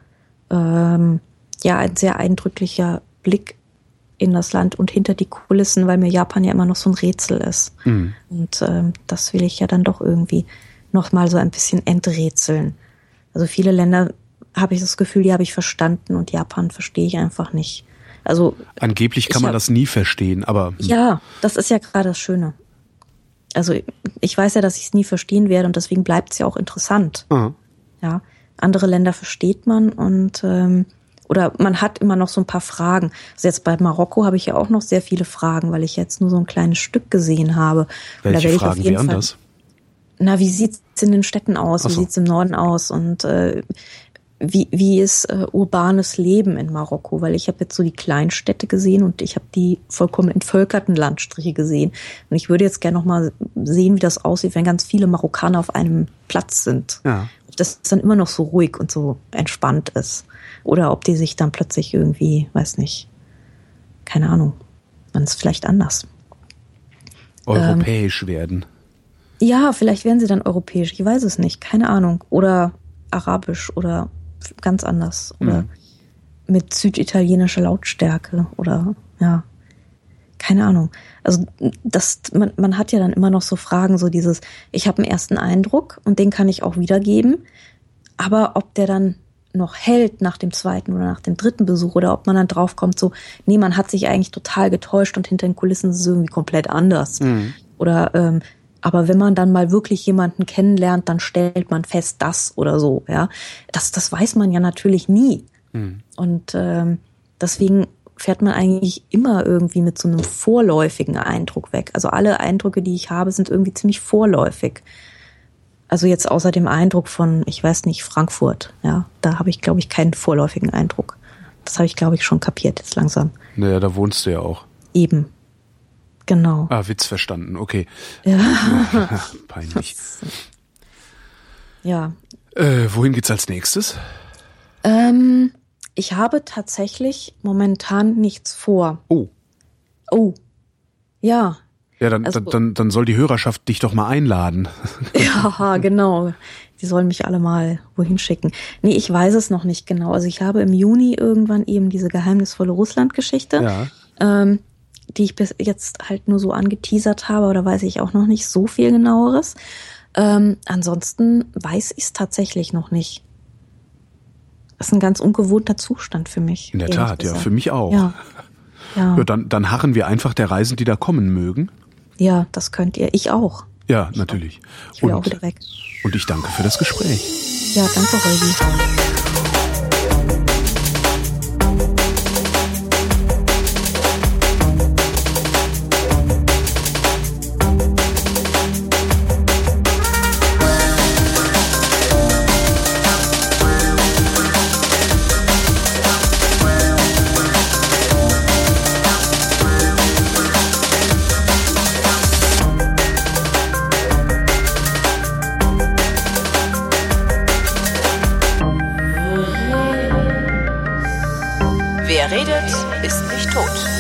eindrücklicher Blick in das Land und hinter die Kulissen, weil mir Japan ja immer noch so ein Rätsel ist. Und das will ich ja dann doch irgendwie noch mal so ein bisschen enträtseln. Also viele Länder habe ich das Gefühl, die habe ich verstanden, und Japan verstehe ich einfach nicht. Also angeblich kann man das nie verstehen, aber... Ja, das ist ja gerade das Schöne. Also ich weiß ja, dass ich es nie verstehen werde, und deswegen bleibt es ja auch interessant. Ja, andere Länder versteht man, und oder man hat immer noch so ein paar Fragen. Also jetzt bei Marokko habe ich ja auch noch sehr viele Fragen, weil ich jetzt nur so ein kleines Stück gesehen habe. Welche Fragen wären das? Na, wie sieht's in den Städten aus? Wie sieht's im Norden aus? Und wie ist urbanes Leben in Marokko? Weil ich habe jetzt so die Kleinstädte gesehen und ich habe die vollkommen entvölkerten Landstriche gesehen. Und ich würde jetzt gerne noch mal sehen, wie das aussieht, wenn ganz viele Marokkaner auf einem Platz sind. Ja. Ob das dann immer noch so ruhig und so entspannt ist. Oder ob die sich dann plötzlich irgendwie, weiß nicht, keine Ahnung, dann ist es vielleicht anders. Europäisch werden. Ja, vielleicht werden sie dann europäisch, ich weiß es nicht, keine Ahnung. Oder arabisch oder ganz anders. Oder mit süditalienischer Lautstärke oder, ja, keine Ahnung. Also man hat ja dann immer noch so Fragen, so dieses, ich habe einen ersten Eindruck und den kann ich auch wiedergeben, aber ob der dann noch hält nach dem 2. oder nach dem 3. Besuch, oder ob man dann draufkommt, so, nee, man hat sich eigentlich total getäuscht und hinter den Kulissen ist es irgendwie komplett anders. Oder aber wenn man dann mal wirklich jemanden kennenlernt, dann stellt man fest, das oder so, ja. Das weiß man ja natürlich nie. Und deswegen fährt man eigentlich immer irgendwie mit so einem vorläufigen Eindruck weg. Also alle Eindrücke, die ich habe, sind irgendwie ziemlich vorläufig. Also jetzt außer dem Eindruck von, ich weiß nicht, Frankfurt, ja. Da habe ich, glaube ich, keinen vorläufigen Eindruck. Das habe ich, glaube ich, schon kapiert jetzt langsam. Naja, da wohnst du ja auch. Eben. Genau. Ah, Witz verstanden, okay. Ja. Peinlich. Ja. Wohin geht's als nächstes? Ich habe tatsächlich momentan nichts vor. Oh. Oh. Ja. Ja, dann soll die Hörerschaft dich doch mal einladen. Ja, genau. Die sollen mich alle mal wohin schicken. Nee, ich weiß es noch nicht genau. Also ich habe im Juni irgendwann eben diese geheimnisvolle Russland-Geschichte, die ich bis jetzt halt nur so angeteasert habe, oder weiß ich auch noch nicht so viel Genaueres. Ansonsten weiß ich es tatsächlich noch nicht. Das ist ein ganz ungewohnter Zustand für mich. In der Tat, ja, für mich auch. Ja. Ja, dann harren wir einfach der Reisen, die da kommen mögen. Ja, das könnt ihr. Ich auch. Ja, natürlich. Ich will auch wieder weg. Und ich danke für das Gespräch. Ja, danke, Holgi. Wer redet, ist nicht tot.